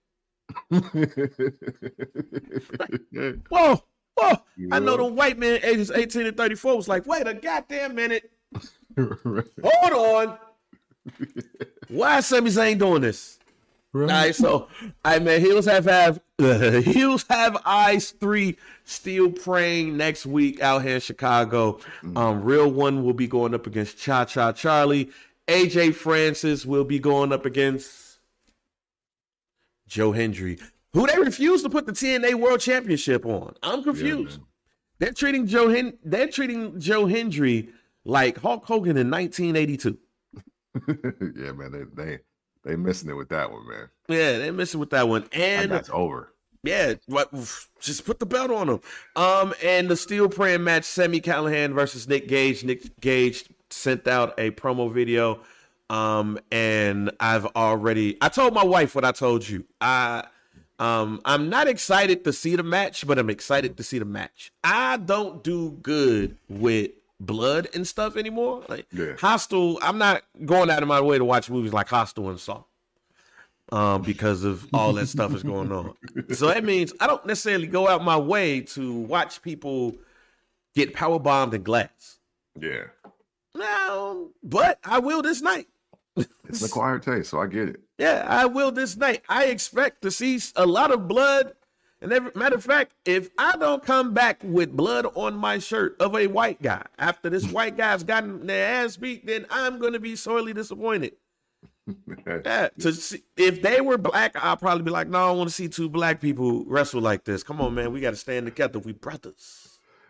Whoa. Yeah. I know the white man ages 18 and 34 was like, wait a goddamn minute. Hold on. Why is Sami Zayn doing this? Right. All right, so Heels Have Eyes 3 still praying next week out here in Chicago. Real One will be going up against Cha Cha Charlie. AJ Francis will be going up against Joe Hendry, who they refused to put the TNA World Championship on. I'm confused. Yeah, they're treating Joe Hendry like Hulk Hogan in 1982. Yeah, man, they missing it with that one, man. Yeah, they missing with that one, and that's over. Yeah, just put the belt on them. And the Steel Praying match: Sami Callihan versus Nick Gage. Nick Gage sent out a promo video, and I told my wife what I told you. I'm not excited to see the match, but I'm excited to see the match. I don't do good with blood and stuff anymore. Like Hostel, I'm not going out of my way to watch movies like Hostel and Saw. Because of all that stuff is going on. So that means I don't necessarily go out my way to watch people get power bombed in glass. Yeah. No, but I will this night. It's an acquired taste, so I get it. Yeah, I will this night. I expect to see a lot of blood. And matter of fact, if I don't come back with blood on my shirt of a white guy after this white guy's gotten their ass beat, then I'm going to be sorely disappointed. Yeah, if they were black, I'd probably be like, no, I want to see two black people wrestle like this. Come on, man, we got to stand together. We brothers.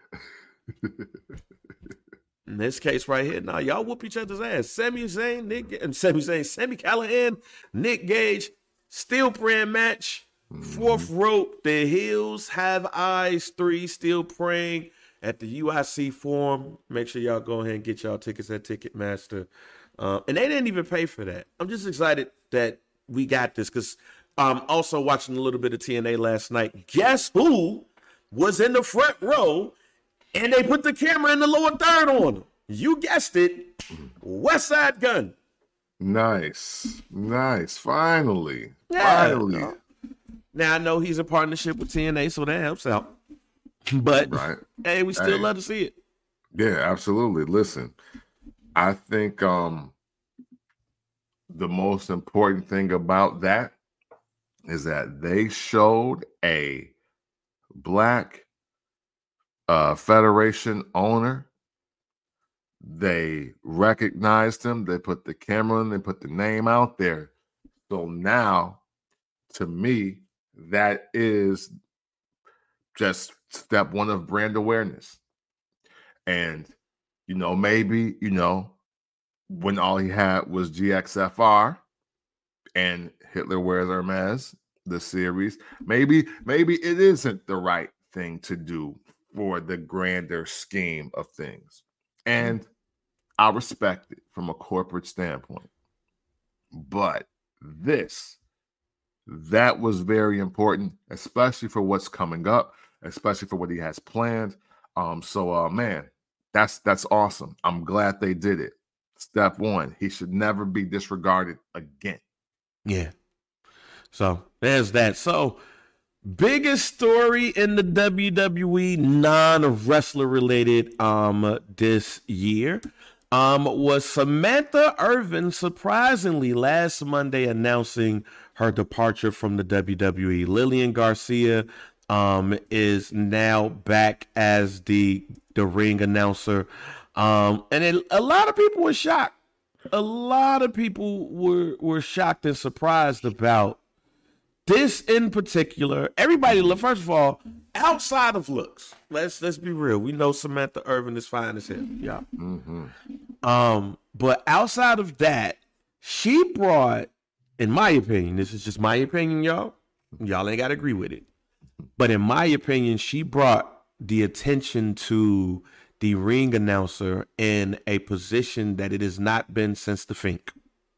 In this case right here, now y'all whoop each other's ass. Sami Callihan, Nick Gage, Steel Praying match, fourth rope. The Heels Have Eyes 3 still praying at the UIC Forum. Make sure y'all go ahead and get y'all tickets at Ticketmaster. And they didn't even pay for that. I'm just excited that we got this because also watching a little bit of TNA last night. Guess who was in the front row and they put the camera in the lower third on him? You guessed it. Westside Gunn. Nice. Finally. Now I know he's a partnership with TNA, so that helps out. But hey, we still love to see it. Yeah, absolutely. Listen. I think the most important thing about that is that they showed a black federation owner. They recognized him. They put the camera in. They put the name out there. So now, to me, that is just step one of brand awareness. And maybe, when all he had was GXFR and Hitler Wears Hermes, the series, maybe it isn't the right thing to do for the grander scheme of things. And I respect it from a corporate standpoint. But that was very important, especially for what's coming up, especially for what he has planned. Man, that's awesome. I'm glad they did it. Step one, he should never be disregarded again. Yeah. So there's that. So biggest story in the WWE non-wrestler related this year was Samantha Irvin surprisingly last Monday announcing her departure from the WWE. Lillian Garcia is now back as the ring announcer. A lot of people were shocked. A lot of people were shocked and surprised about this in particular. Everybody, first of all, outside of looks, let's be real. We know Samantha Irvin is fine as hell, yeah. But outside of that, she brought, in my opinion, this is just my opinion, y'all. Y'all ain't gotta agree with it. But in my opinion, she brought the attention to the ring announcer in a position that it has not been since the Fink.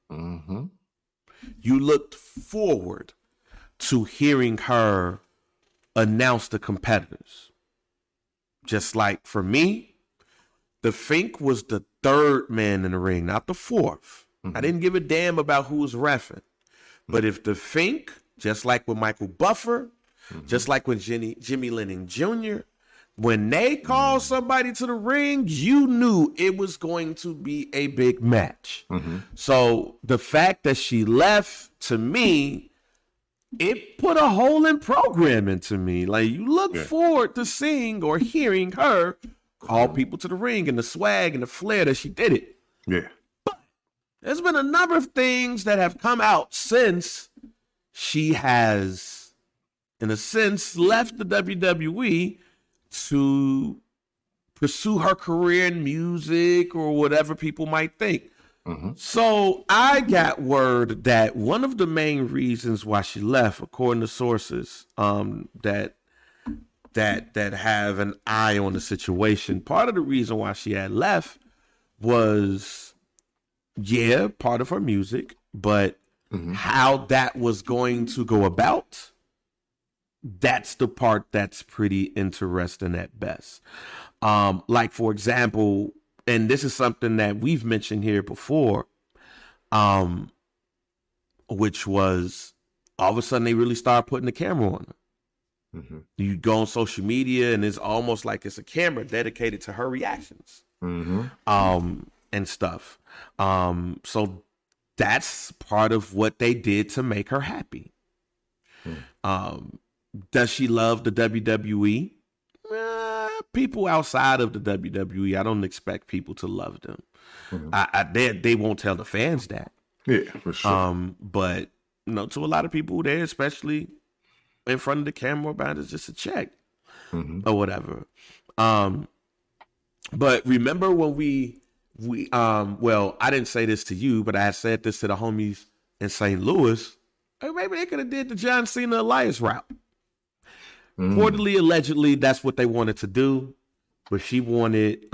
You looked forward to hearing her announce the competitors. Just like for me, the Fink was the third man in the ring, not the fourth. I didn't give a damn about who was reffing. But if the Fink, just like with Michael Buffer, just like with Jimmy Lennon Jr., when they called somebody to the ring, you knew it was going to be a big match. So the fact that she left, to me, it put a hole in programming to me. Like, you look forward to seeing or hearing her call people to the ring and the swag and the flair that she did it. Yeah. But there's been a number of things that have come out since she has, in a sense, left the WWE to pursue her career in music or whatever people might think. So I got word that one of the main reasons why she left, according to sources that have an eye on the situation, part of the reason why she had left was, part of her music, but how that was going to go about, that's the part that's pretty interesting at best. Like, for example, and this is something that we've mentioned here before, which was all of a sudden they really started putting the camera on her. You go on social media and it's almost like it's a camera dedicated to her reactions and stuff. So that's part of what they did to make her happy. Does she love the WWE? People outside of the WWE, I don't expect people to love them. They won't tell the fans that. Yeah, for sure. But to a lot of people there, especially in front of the camera, about it's just a check or whatever. But remember when we well, I didn't say this to you, but I had said this to the homies in St. Louis. Hey, maybe they could have did the John Cena Elias route. Reportedly, allegedly, that's what they wanted to do, but she wanted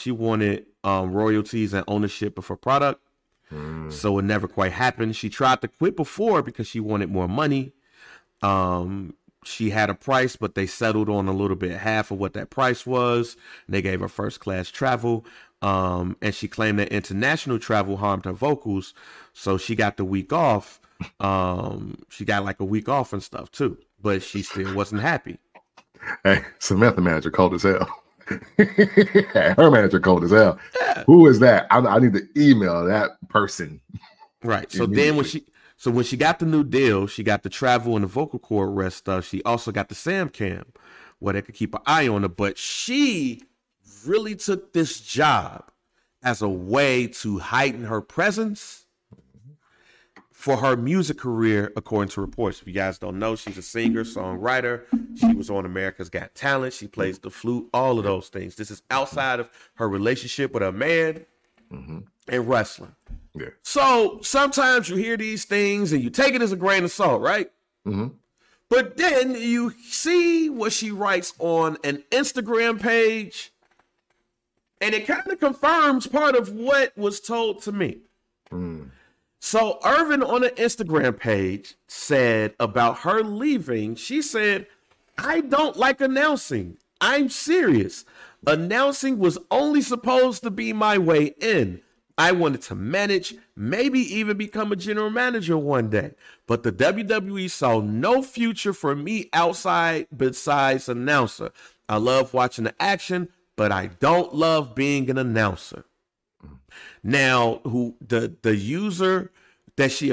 royalties and ownership of her product, so it never quite happened. She tried to quit before because she wanted more money. She had a price, but they settled on a little bit half of what that price was. They gave her first class travel, and she claimed that international travel harmed her vocals, so she got the week off. She got like a week off and stuff too. But she still wasn't happy. Hey, Samantha manager cold as hell. Her manager cold as hell. Yeah. Who is that? I need to email that person. Right. So then when she got the new deal, she got the travel and the vocal cord rest stuff. She also got the Sam Cam where they could keep an eye on her. But she really took this job as a way to heighten her presence for her music career, according to reports. If you guys don't know, she's a singer, songwriter. She was on America's Got Talent. She plays the flute, all of those things. This is outside of her relationship with her man and wrestling. Yeah. So sometimes you hear these things and you take it as a grain of salt, right? But then you see what she writes on an Instagram page, and it kind of confirms part of what was told to me. So Irvin on an Instagram page said about her leaving, she said, "I don't like announcing. I'm serious. Announcing was only supposed to be my way in. I wanted to manage, maybe even become a general manager one day. But the WWE saw no future for me outside besides announcer. I love watching the action, but I don't love being an announcer." Now, who the user that she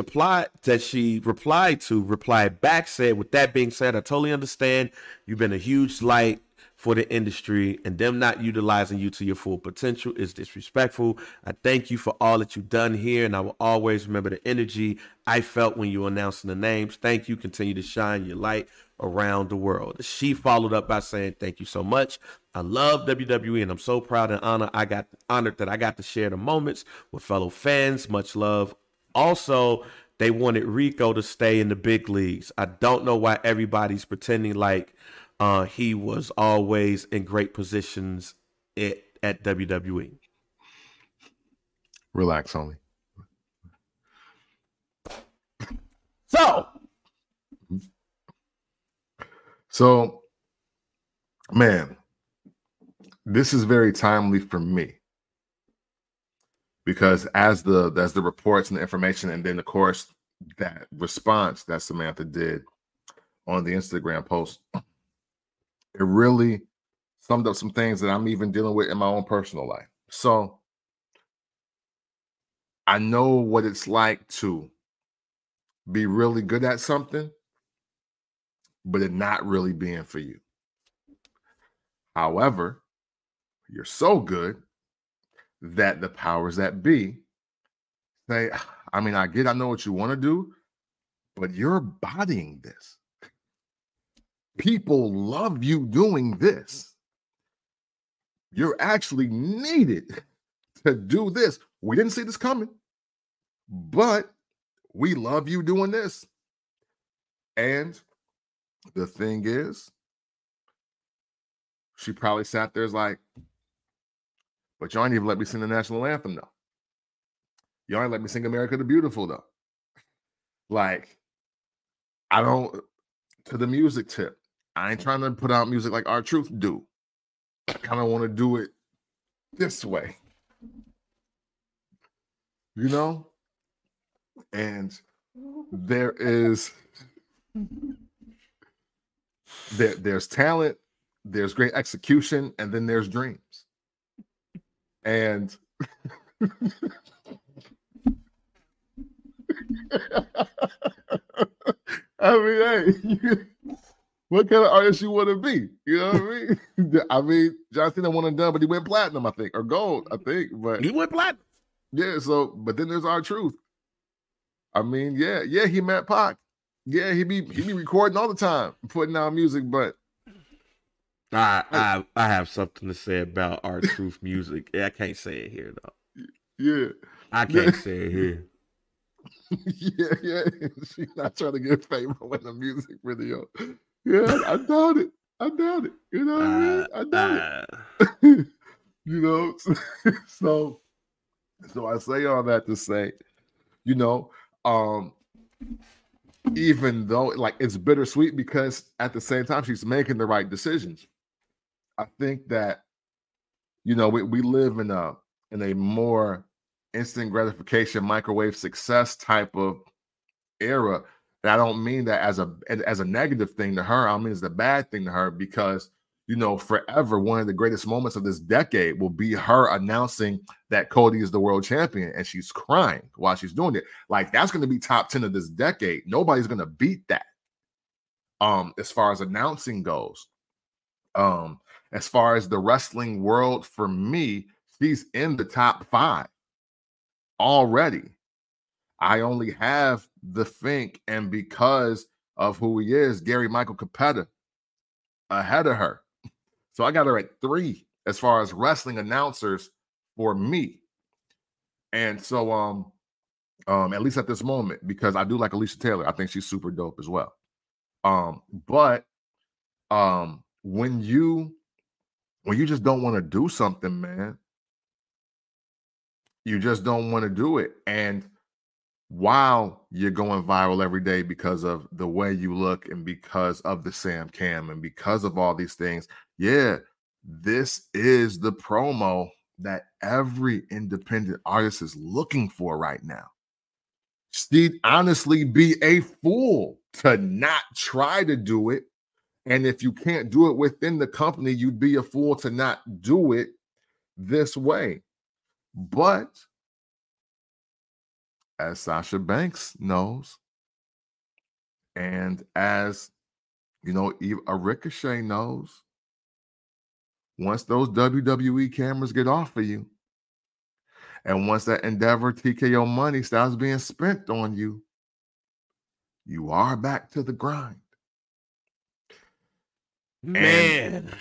replied back, said, "With that being said, I totally understand. You've been a huge light for the industry, and them not utilizing you to your full potential is disrespectful. I thank you for all that you've done here, and I will always remember the energy I felt when you were announcing the names. Thank you. Continue to shine your light around the world. She followed up by saying, "Thank you so much. I love WWE and I'm so proud and honored that I got to share the moments with fellow fans. Much love." Also, they wanted Rico to stay in the big leagues. I don't know why everybody's pretending like he was always in great positions at WWE. Relax, homie. So, man, this is very timely for me because as the reports and the information, and then of course that response that Samantha did on the Instagram post, it really summed up some things that I'm even dealing with in my own personal life. So I know what it's like to be really good at something, but it not really being for you. However, you're so good that the powers that be say, I mean, I know what you want to do, but you're embodying this. People love you doing this. You're actually needed to do this. We didn't see this coming, but we love you doing this. And the thing is, she probably sat there like, but y'all ain't even let me sing the national anthem, though. Y'all ain't let me sing America the Beautiful, though. Like, I don't, to the music tip, I ain't trying to put out music like R-Truth do. I kind of want to do it this way. You know? And there's talent, there's great execution, and then there's dreams. And I mean, hey, what kind of artist you want to be? You know what I mean? I mean, John Cena won and done, but he went platinum, I think, or gold, I think. But he went platinum. Yeah, so, but then there's R-Truth. I mean, yeah, he met Pac. Yeah, he be recording all the time, putting out music, but I have something to say about R-Truth music. I can't say it here though. Yeah. I can't say it here. Yeah. She's not trying to get famous with the music video. Yeah, I doubt it. You know what I mean? I doubt it. You know, so I say all that to say, you know, even though like it's bittersweet because at the same time she's making the right decisions. I think that, you know, we live in a more instant gratification, microwave success type of era. And I don't mean that as a negative thing to her. I mean it's a bad thing to her because, you know, forever one of the greatest moments of this decade will be her announcing that Cody is the world champion, and she's crying while she's doing it. Like that's going to be top 10 of this decade. Nobody's going to beat that. As far as announcing goes, as far as the wrestling world, for me, she's in the top 5 already. I only have the Fink, and because of who he is, Gary Michael Capetta ahead of her. So I got her at 3 as far as wrestling announcers for me. And so at least at this moment, because I do like Alicia Taylor. I think she's super dope as well. But when you just don't want to do something, man, you just don't want to do it. And while you're going viral every day because of the way you look and because of the Sam Cam and because of all these things, yeah, this is the promo that every independent artist is looking for right now. She'd honestly be a fool to not try to do it. And if you can't do it within the company, you'd be a fool to not do it this way. But as Sasha Banks knows, and as, you know, a Ricochet knows, once those WWE cameras get off of you, and once that Endeavor TKO money starts being spent on you, you are back to the grind. Man.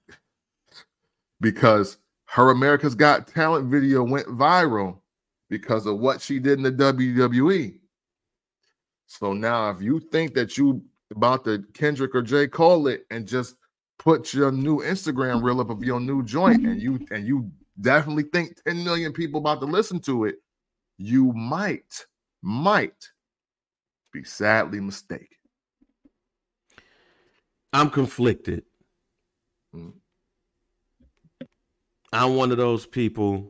Because her America's Got Talent video went viral because of what she did in the WWE. So now if you think that you about to Kendrick or J. Cole it and just put your new Instagram reel up of your new joint and you definitely think 10 million people about to listen to it, you might be sadly mistaken. I'm conflicted. I'm one of those people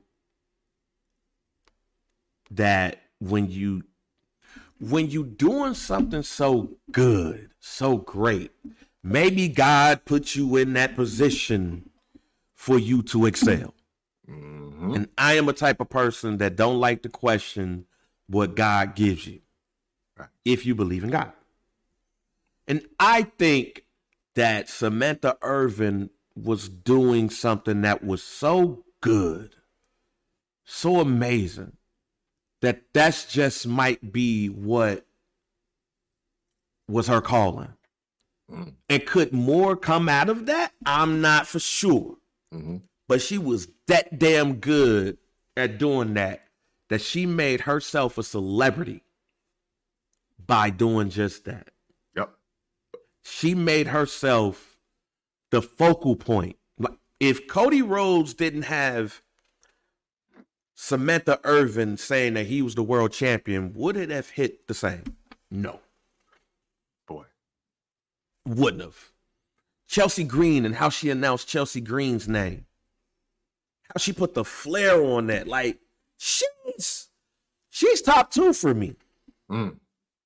that when you doing something so good, so great, maybe God put you in that position for you to excel. Mm-hmm. And I am a type of person that don't like to question what God gives you, right, if you believe in God. And I think that Samantha Irvin was doing something that was so good, so amazing, that's just might be what was her calling. Mm-hmm. And could more come out of that? I'm not for sure. Mm-hmm. But she was that damn good at doing that she made herself a celebrity by doing just that. Yep. She made herself the focal point. If Cody Rhodes didn't have Samantha Irvin saying that he was the world champion, would it have hit the same? No. Boy. Wouldn't have. Chelsea Green and how she announced Chelsea Green's name. How she put the flair on that. Like, she's top 2 for me. Mm.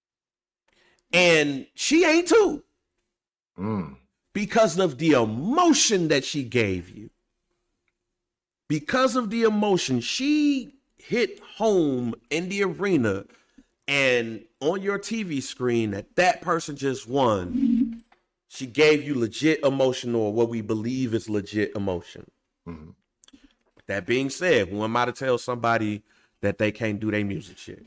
And she ain't 2. Mm. Because of the emotion that she gave you. Because of the emotion, she hit home in the arena and on your TV screen that person just won. She gave you legit emotion, or what we believe is legit emotion. Mm-hmm. That being said, who am I to tell somebody that they can't do their music shit?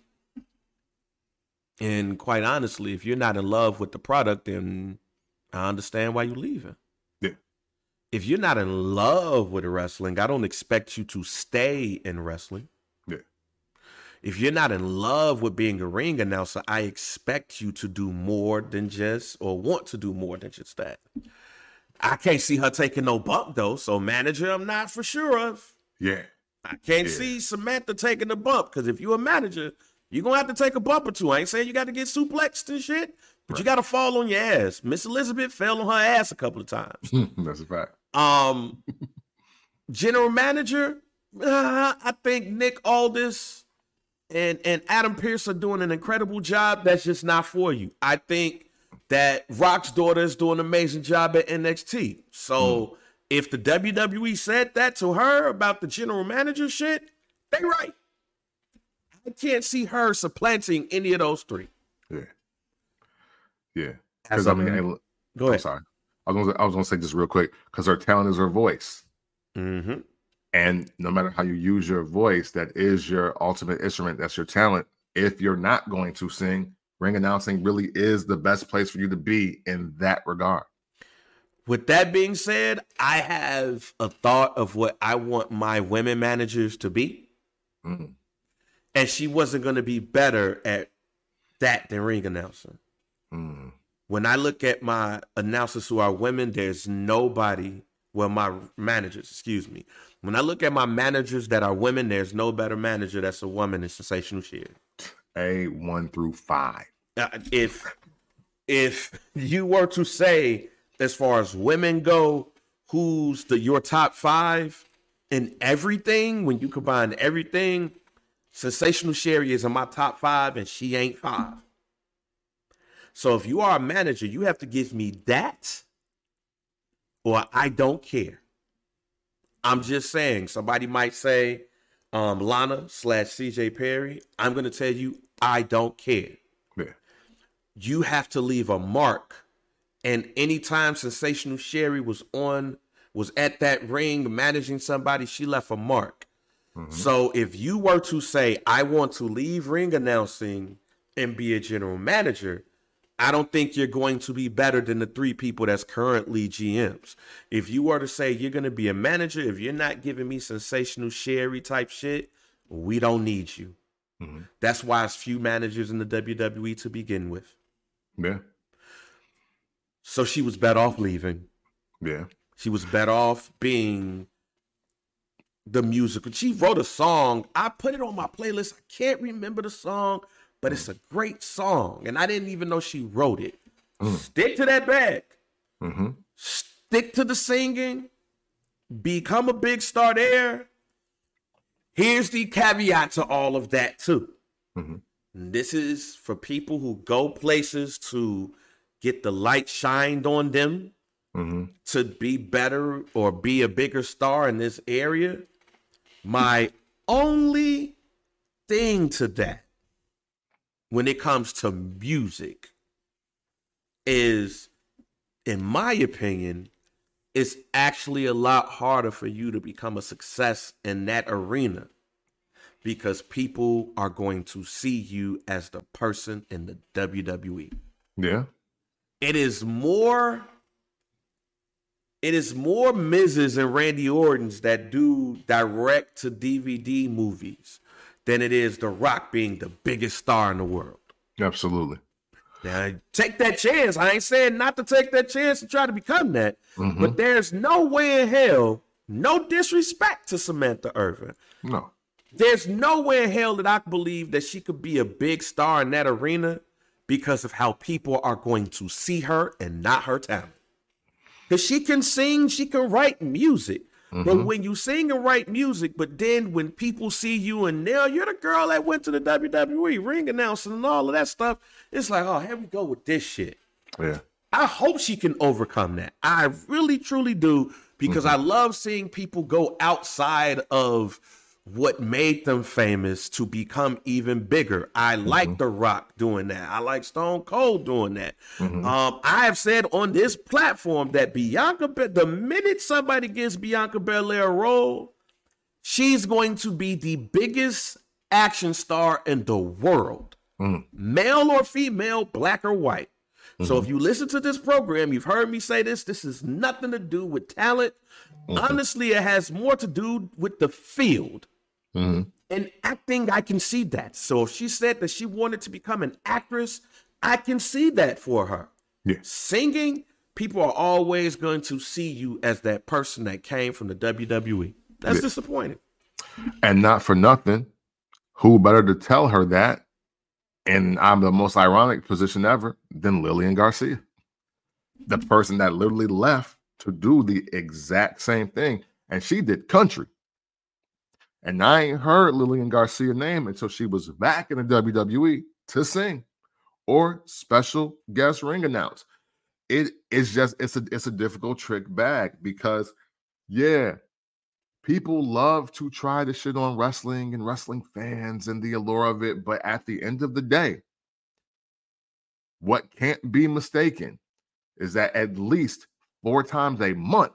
And quite honestly, if you're not in love with the product, then I understand why you're leaving. Yeah. If you're not in love with wrestling, I don't expect you to stay in wrestling. Yeah. If you're not in love with being a ring announcer, I expect you to do more than just, or want to do more than just that. I can't see her taking no bump, though. So manager, I'm not for sure of. Yeah. I can't see Samantha taking the bump, because if you're a manager, you're going to have to take a bump or two. I ain't saying you got to get suplexed and shit, but you got to fall on your ass. Miss Elizabeth fell on her ass a couple of times. That's a fact. General manager, I think Nick Aldis and Adam Pearce are doing an incredible job. That's just not for you. I think that Rock's daughter is doing an amazing job at NXT. So if the WWE said that to her about the general manager shit, they right. I can't see her supplanting any of those 3. Yeah. Yeah. Because I mean, go ahead. I'm sorry. I was gonna say just real quick, because her talent is her voice. Mm-hmm. And no matter how you use your voice, that is your ultimate instrument. That's your talent. If you're not going to sing, ring announcing really is the best place for you to be in that regard. With that being said, I have a thought of what I want my women managers to be. Mm. And she wasn't going to be better at that than ring announcing. Mm. When I look at my announcers who are women, there's nobody, well, my managers, excuse me. When I look at my managers that are women, there's no better manager that's a woman in Sensational Sherri. A1 through 5. If you were to say, as far as women go, who's your top 5 in everything, when you combine everything, Sensational Sherri is in my top 5 and she ain't 5. So if you are a manager, you have to give me that or I don't care. I'm just saying, somebody might say Lana/CJ Perry. I'm going to tell you, I don't care. Yeah. You have to leave a mark. And anytime Sensational Sherri was at that ring managing somebody, she left a mark. Mm-hmm. So if you were to say, I want to leave ring announcing and be a general manager, I don't think you're going to be better than the 3 people that's currently GMs. If you were to say you're going to be a manager, if you're not giving me sensational Sherry type shit, we don't need you. Mm-hmm. That's why it's few managers in the WWE to begin with. Yeah. So she was better off leaving. Yeah. She was better off being the musical. She wrote a song. I put it on my playlist. I can't remember the song, but it's a great song. And I didn't even know she wrote it. Stick to that bag. Mm-hmm. Stick to the singing. Become a big star there. Here's the caveat to all of that, too. Mm-hmm. This is for people who go places to get the light shined on them, to be better or be a bigger star in this area. My only thing to that, when it comes to music, is, in my opinion, it's actually a lot harder for you to become a success in that arena because people are going to see you as the person in the WWE. Yeah. It is more Miz's and Randy Orton's that do direct to DVD movies than it is The Rock being the biggest star in the world. Absolutely. Now, take that chance. I ain't saying not to take that chance and try to become that, but there's no way in hell, no disrespect to Samantha Irvin. No. There's no way in hell that I believe that she could be a big star in that arena because of how people are going to see her and not her talent. Because she can sing, she can write music. But when you sing and write music, but then when people see you and now you're the girl that went to the WWE ring announcing and all of that stuff, it's like, oh, here we go with this shit. Yeah. I hope she can overcome that. I really, truly do, because I love seeing people go outside of what made them famous to become even bigger. I like The Rock doing that. I like Stone Cold doing that. I have said on this platform that the minute somebody gives Bianca Belair a role, she's going to be the biggest action star in the world. Male or female, black or white. So if you listen to this program, you've heard me say this. This has nothing to do with talent. Honestly, it has more to do with the field. And acting, I can see that. So if she said that she wanted to become an actress, I can see that for her. Yeah. Singing, people are always going to see you as that person that came from the WWE. That's disappointing. And not for nothing, who better to tell her that? And I'm the most ironic position ever than Lillian Garcia, the person that literally left to do the exact same thing. And she did country. And I ain't heard Lillian Garcia's name until she was back in the WWE to sing or special guest ring announce. It's a difficult trick bag because, yeah, people love to try to shit on wrestling and wrestling fans and the allure of it. But at the end of the day, what can't be mistaken is that at least 4 times a month,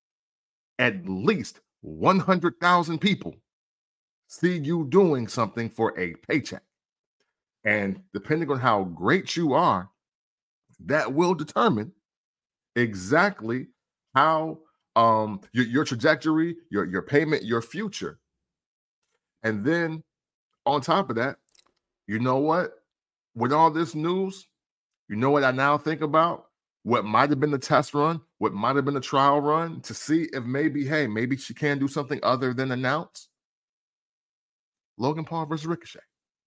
at least 100,000 people see you doing something for a paycheck. And depending on how great you are, that will determine exactly how your trajectory, your payment, your future. And then on top of that, you know what? With all this news, you know what I now think about? What might have been the test run, what might have been a trial run to see if maybe she can do something other than announce. Logan Paul versus Ricochet.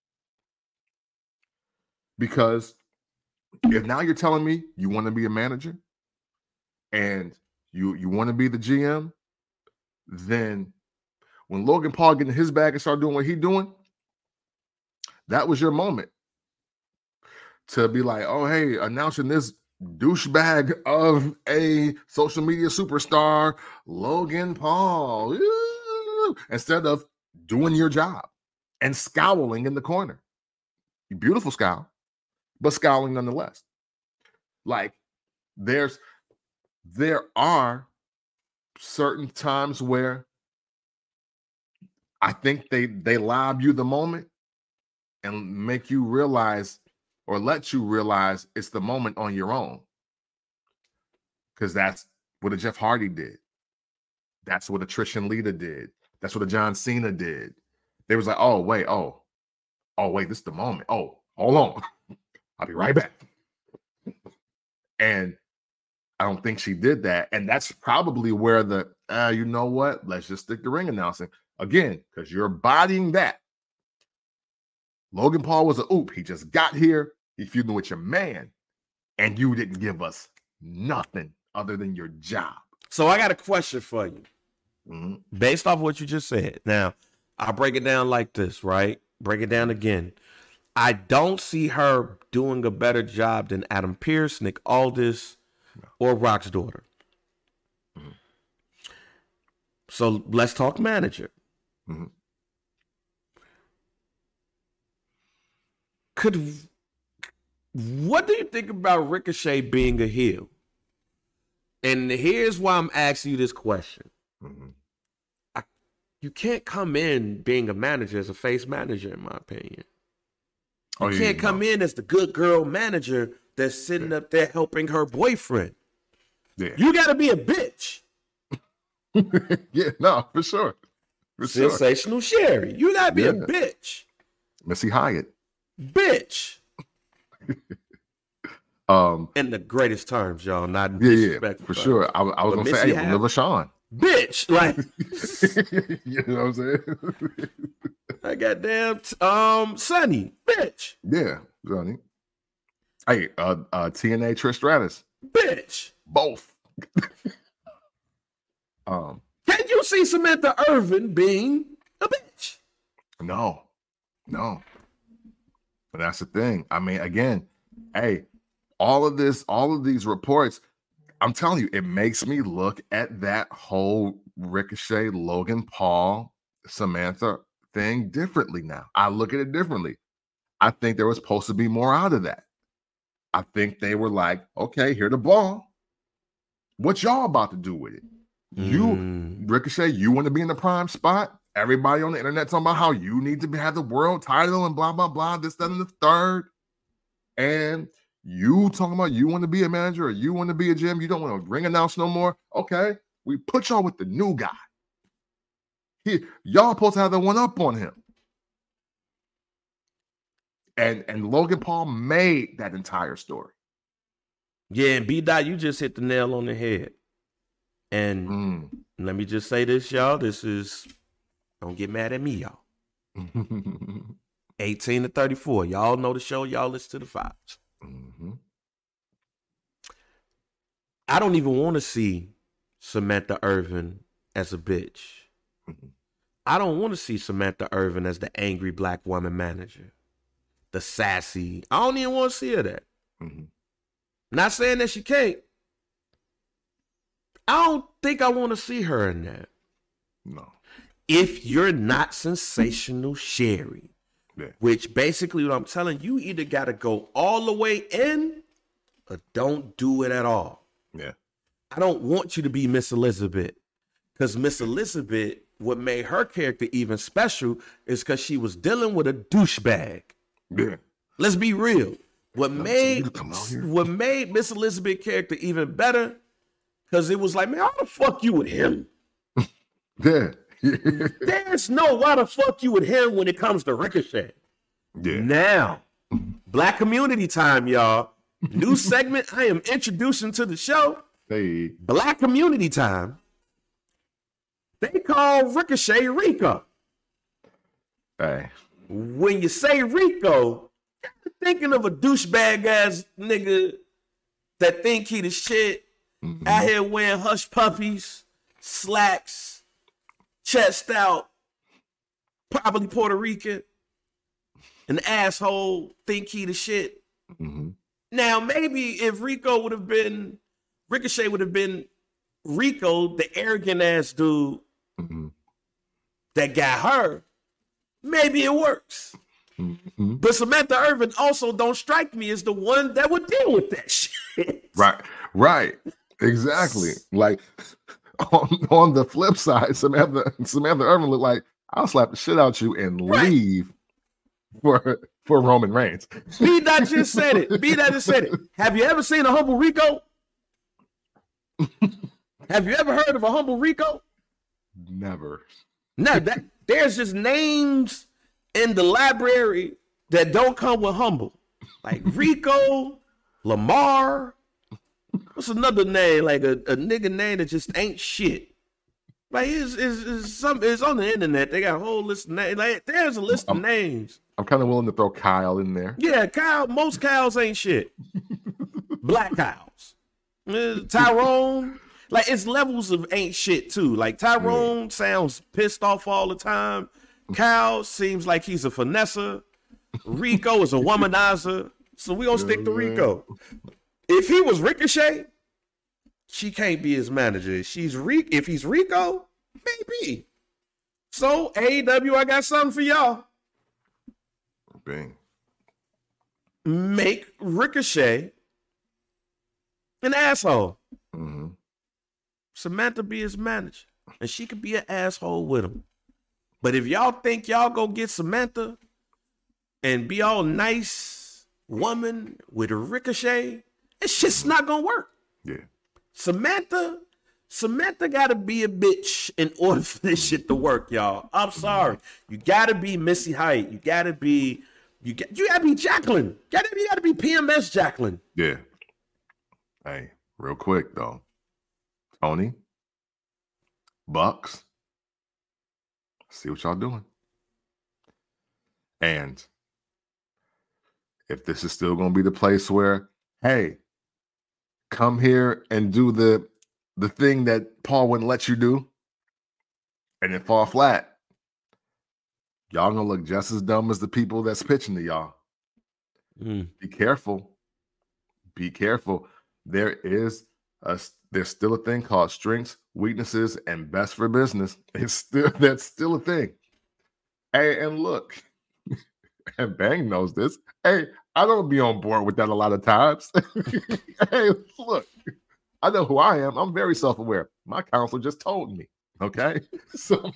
Because if now you're telling me you want to be a manager and you want to be the GM, then when Logan Paul get in his bag and start doing what he's doing, that was your moment to be like, oh, hey, announcing this douchebag of a social media superstar, Logan Paul, instead of doing your job and scowling in the corner. Beautiful scowl, but scowling nonetheless. Like there are certain times where I think they lob you the moment and make you realize or let you realize it's the moment on your own. Because that's what a Jeff Hardy did. That's what a Trish and Lita did. That's what a John Cena did. They was like, oh, wait, this is the moment. Oh, hold on. I'll be right back. And I don't think she did that. And that's probably where the, you know what? Let's just stick to ring announcing. Again, because you're bodying that. Logan Paul was a oop. He just got here. He feuding with your man. And you didn't give us nothing other than your job. So I got a question for you. Based off what you just said. Now, I'll break it down like this, right? Break it down again. I don't see her doing a better job than Adam Pearce, Nick Aldis, or Rock's daughter. So let's talk manager. What do you think about Ricochet being a heel? And here's why I'm asking you this question. You can't come in being a manager as a face manager, in my opinion. You can't come in as the good girl manager that's sitting up there helping her boyfriend. Yeah. You got to be a bitch. Yeah, no, for sure. Sensational Sherry. You got to be a bitch. Missy Hyatt. Bitch. In the greatest terms, y'all. Not for sure. I was going to say, hey, Liv Sean. Bitch. Like, you know what I'm saying? I goddamn Sonny. Bitch. Yeah, Sonny. Hey, TNA Trish Stratus. Bitch. Both. Can you see Samantha Irvin being a bitch? No. But that's the thing. I mean, again, hey, all of these reports, I'm telling you, it makes me look at that whole Ricochet, Logan Paul, Samantha thing differently now. I look at it differently. I think there was supposed to be more out of that. I think they were like, okay, here the ball. What y'all about to do with it? You, Ricochet, you want to be in the prime spot? Everybody on the internet talking about how you need to have the world title and blah, blah, blah, this, that, and the third. And you talking about you want to be a manager or you want to be a GM, you don't want to ring announce no more. Okay, we put y'all with the new guy. Y'all supposed to have the one up on him. And Logan Paul made that entire story. Yeah, and B-Dot, you just hit the nail on the head. And let me just say this, y'all. Don't get mad at me, y'all. 18 to 34. Y'all know the show. Y'all listen to the vibes. I don't even want to see Samantha Irvin as a bitch. I don't want to see Samantha Irvin as the angry black woman manager. The sassy. I don't even want to see her that. Not saying that she can't. I don't think I want to see her in that. No. If you're not Sensational Sherry, which basically what I'm telling you, either got to go all the way in or don't do it at all. Yeah. I don't want you to be Miss Elizabeth, because Miss Elizabeth, what made her character even special is because she was dealing with a douchebag. Yeah. Let's be real. What made Miss Elizabeth character even better, because it was like, man, how the fuck you with him? Yeah. There's no why the fuck you with him when it comes to Ricochet. Yeah. Now, Black Community time, y'all. New segment I am introducing to the show. Hey. Black Community time. They call Ricochet Rico. Hey. When you say Rico, you're thinking of a douchebag ass nigga that think he the shit, out here wearing hush puppies, slacks, chest out, probably Puerto Rican, an asshole, think he the shit. Now, maybe if Ricochet would have been Rico, the arrogant ass dude that got her, maybe it works. But Samantha Irvin also don't strike me as the one that would deal with that shit. Right. Exactly. Like on the flip side, Samantha Irvin looked like, I'll slap the shit out you and leave for for Roman Reigns. B Dot just said it. Have you ever seen a humble Rico? Have you ever heard of a humble Rico? Never. No, there's just names in the library that don't come with humble. Like Rico, Lamar. What's another name? Like a nigga name that just ain't shit. Like it's on the internet. They got a whole list of names. Like there's a list of names. I'm kind of willing to throw Kyle in there. Yeah, Kyle. Most Kyles ain't shit. Black Kyles. Tyrone. Like it's levels of ain't shit too. Like Tyrone sounds pissed off all the time. Kyle seems like he's a finesser. Rico is a womanizer. So we gonna stick to Rico. If he was Ricochet, she can't be his manager. If he's Rico, maybe. So AEW, I got something for y'all. Bang. Make Ricochet an asshole. Mm-hmm. Samantha be his manager, and she could be an asshole with him. But if y'all think y'all gonna get Samantha and be all nice woman with a Ricochet, it's just not gonna work. Yeah. Samantha gotta be a bitch in order for this shit to work, y'all. I'm sorry. You gotta be Missy Hyatt. You gotta be Jacqueline. You gotta be PMS Jacqueline. Yeah. Hey, real quick though. Tony, Bucks, see what y'all doing. And if this is still going to be the place where, hey, come here and do the thing that Paul wouldn't let you do, and it fall flat, y'all going to look just as dumb as the people that's pitching to y'all. Be careful. Be careful. There's still a thing called strengths, weaknesses, and best for business. That's still a thing. Hey, and look, and Bang knows this. Hey, I don't be on board with that a lot of times. Hey, look, I know who I am. I'm very self-aware. My counselor just told me. Okay, so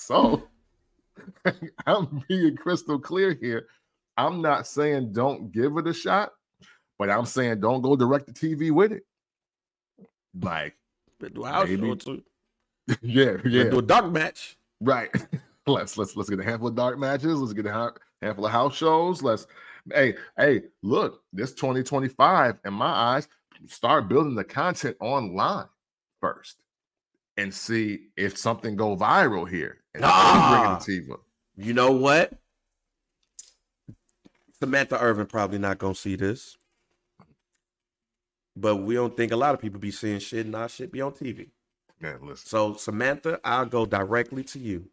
I'm being crystal clear here. I'm not saying don't give it a shot, but I'm saying don't go direct to TV with it. Like, maybe, yeah. Do a dark match, right? Let's get a handful of dark matches. Let's get a handful of house shows. Hey, look, this 2025, in my eyes, start building the content online first, and see if something go viral here. And bring it to TV. You know what? Samantha Irvin probably not gonna see this. But we don't think a lot of people be seeing shit, and our shit be on TV. Man, listen. So, Samantha, I'll go directly to you.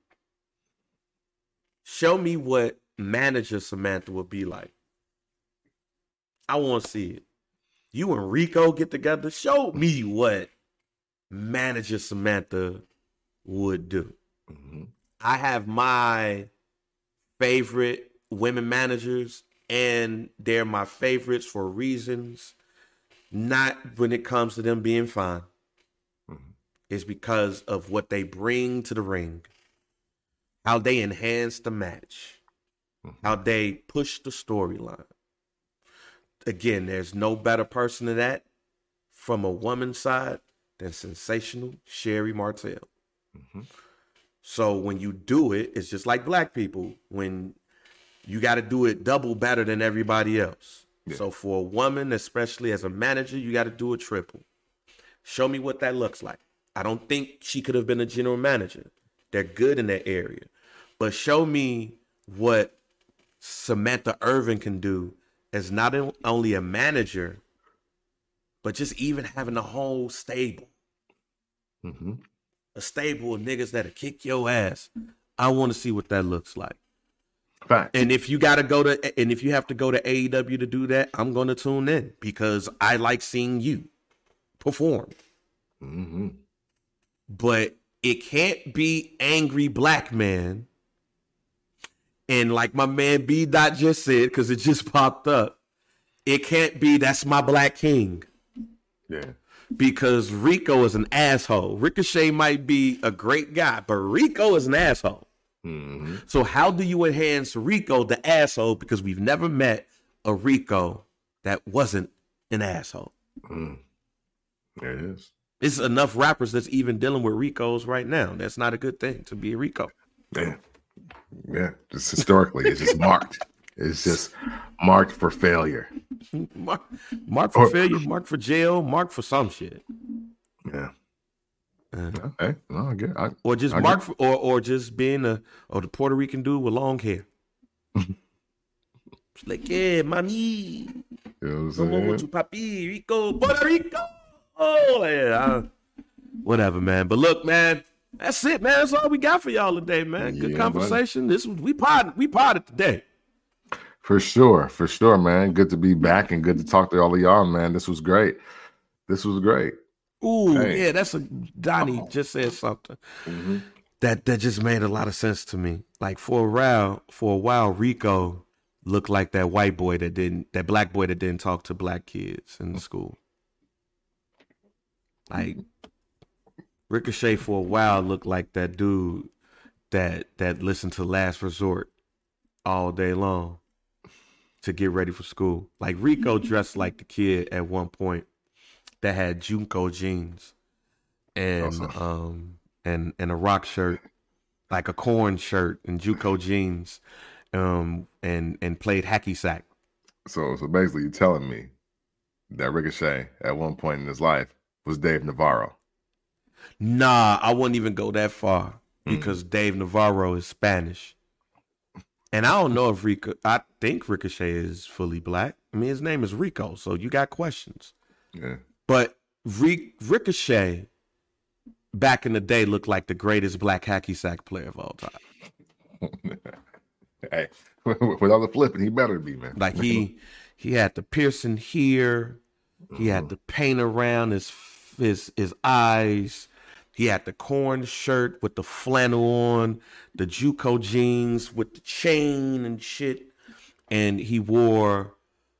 Show me what manager Samantha would be like. I want to see it. You and Rico get together. Show me what manager Samantha would do. Mm-hmm. I have my favorite women managers, and they're my favorites for reasons. Not when it comes to them being fine. Mm-hmm. It's because of what they bring to the ring. How they enhance the match. Mm-hmm. How they push the storyline. Again, there's no better person than that from a woman's side than sensational Sherry Martel. Mm-hmm. So when you do it, it's just like black people. When you got to do it double better than everybody else. Yeah. So for a woman, especially as a manager, you got to do a triple. Show me what that looks like. I don't think she could have been a general manager. They're good in that area. But show me what Samantha Irvin can do as not only a manager, but just even having a whole stable. Mm-hmm. A stable of niggas that'll kick your ass. I want to see what that looks like. Fact. And if you have to go to AEW to do that, I'm going to tune in because I like seeing you perform. Mm-hmm. But it can't be angry black man. And like my man B. Dot just said, because it just popped up, it can't be that's my black king. Yeah. Because Rico is an asshole. Ricochet might be a great guy, but Rico is an asshole. Mm-hmm. So how do you enhance Rico the asshole? Because we've never met a Rico that wasn't an asshole. There it is. It's enough rappers that's even dealing with Ricos right now. That's not a good thing to be a Rico. Yeah. Just historically, it's just marked. It's just marked for failure. Mark for failure, mark for jail, mark for some shit. Yeah. Okay. No, I get it. Or just mark for, or just being the Puerto Rican dude with long hair. It's like, yeah, mami. You know what Come I'm over saying? to Papi, Rico, Puerto Rico. Oh, yeah. Whatever, man. But look, man, that's it, man. That's all we got for y'all today, man. Good conversation. Buddy. We potted today. For sure, man. Good to be back and good to talk to all of y'all, man. This was great. Ooh, hey. Yeah, Donnie just said something that just made a lot of sense to me. Like for a while, Rico looked like that black boy that didn't talk to black kids in the school. Like Ricochet for a while looked like that dude that listened to Last Resort all day long to get ready for school. Like Rico dressed like the kid at one point that had JNCO jeans and a rock shirt, like a corn shirt and JNCO jeans, and played hacky sack. So basically, you're telling me that Ricochet at one point in his life was Dave Navarro. Nah, I wouldn't even go that far because Dave Navarro is Spanish. And I don't know if I think Ricochet is fully black. I mean, his name is Rico, so you got questions. Yeah. But Ricochet, back in the day, looked like the greatest black hacky sack player of all time. Hey, with all the flipping, he better be, man. Like he had the piercing here. He had the paint around his eyes. He had the corn shirt with the flannel on, the JNCO jeans with the chain and shit. And he wore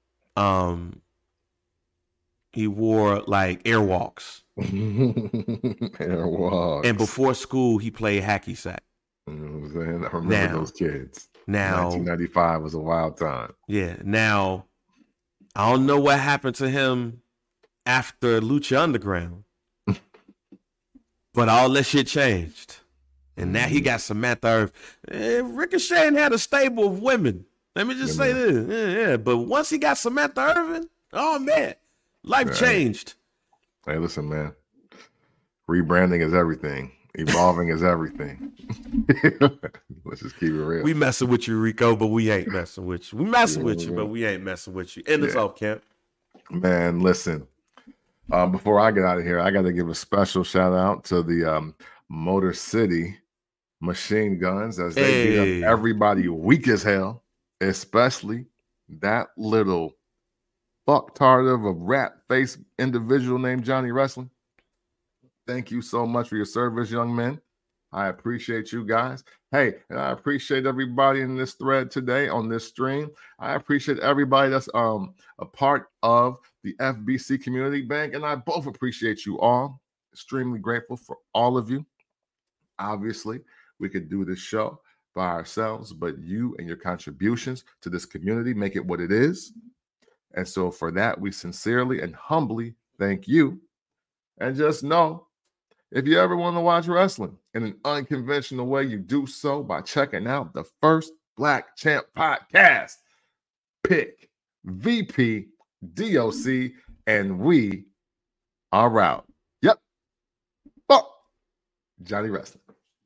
like airwalks. Airwalks. And before school, he played hacky sack. You know what I'm saying? I remember those kids. Now, 1995 was a wild time. Yeah. Now, I don't know what happened to him after Lucha Underground. But all that shit changed. And now he got Samantha Irvin. Ricochet had a stable of women. Let me just say this. Yeah. But once he got Samantha Irvin, oh, man, life changed. Hey, listen, man. Rebranding is everything. Evolving is everything. Let's just keep it real. We messing with you, Rico, but we ain't messing with you. We messing with you, but we ain't messing with you. End us off, Camp. Man, listen. Before I get out of here, I got to give a special shout out to the Motor City Machine Guns as they beat up everybody weak as hell, especially that little fucktard of a rat face individual named Johnny Wrestling. Thank you so much for your service, young men. I appreciate you guys. Hey, and I appreciate everybody in this thread today on this stream. I appreciate everybody that's a part of the FBC Community Bank, and I both appreciate you all. Extremely grateful for all of you. Obviously, we could do this show by ourselves, but you and your contributions to this community make it what it is. And so for that, we sincerely and humbly thank you. And just know, if you ever want to watch wrestling in an unconventional way, you do so by checking out the First Black Champ podcast. Pick VP, DOC, and we are out. Yep. Oh, Johnny Wrestling.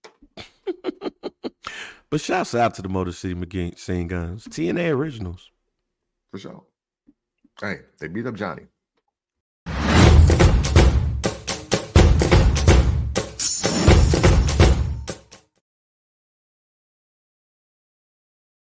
But shouts out to the Motor City Machine Guns, TNA Originals. For sure. Hey, they beat up Johnny.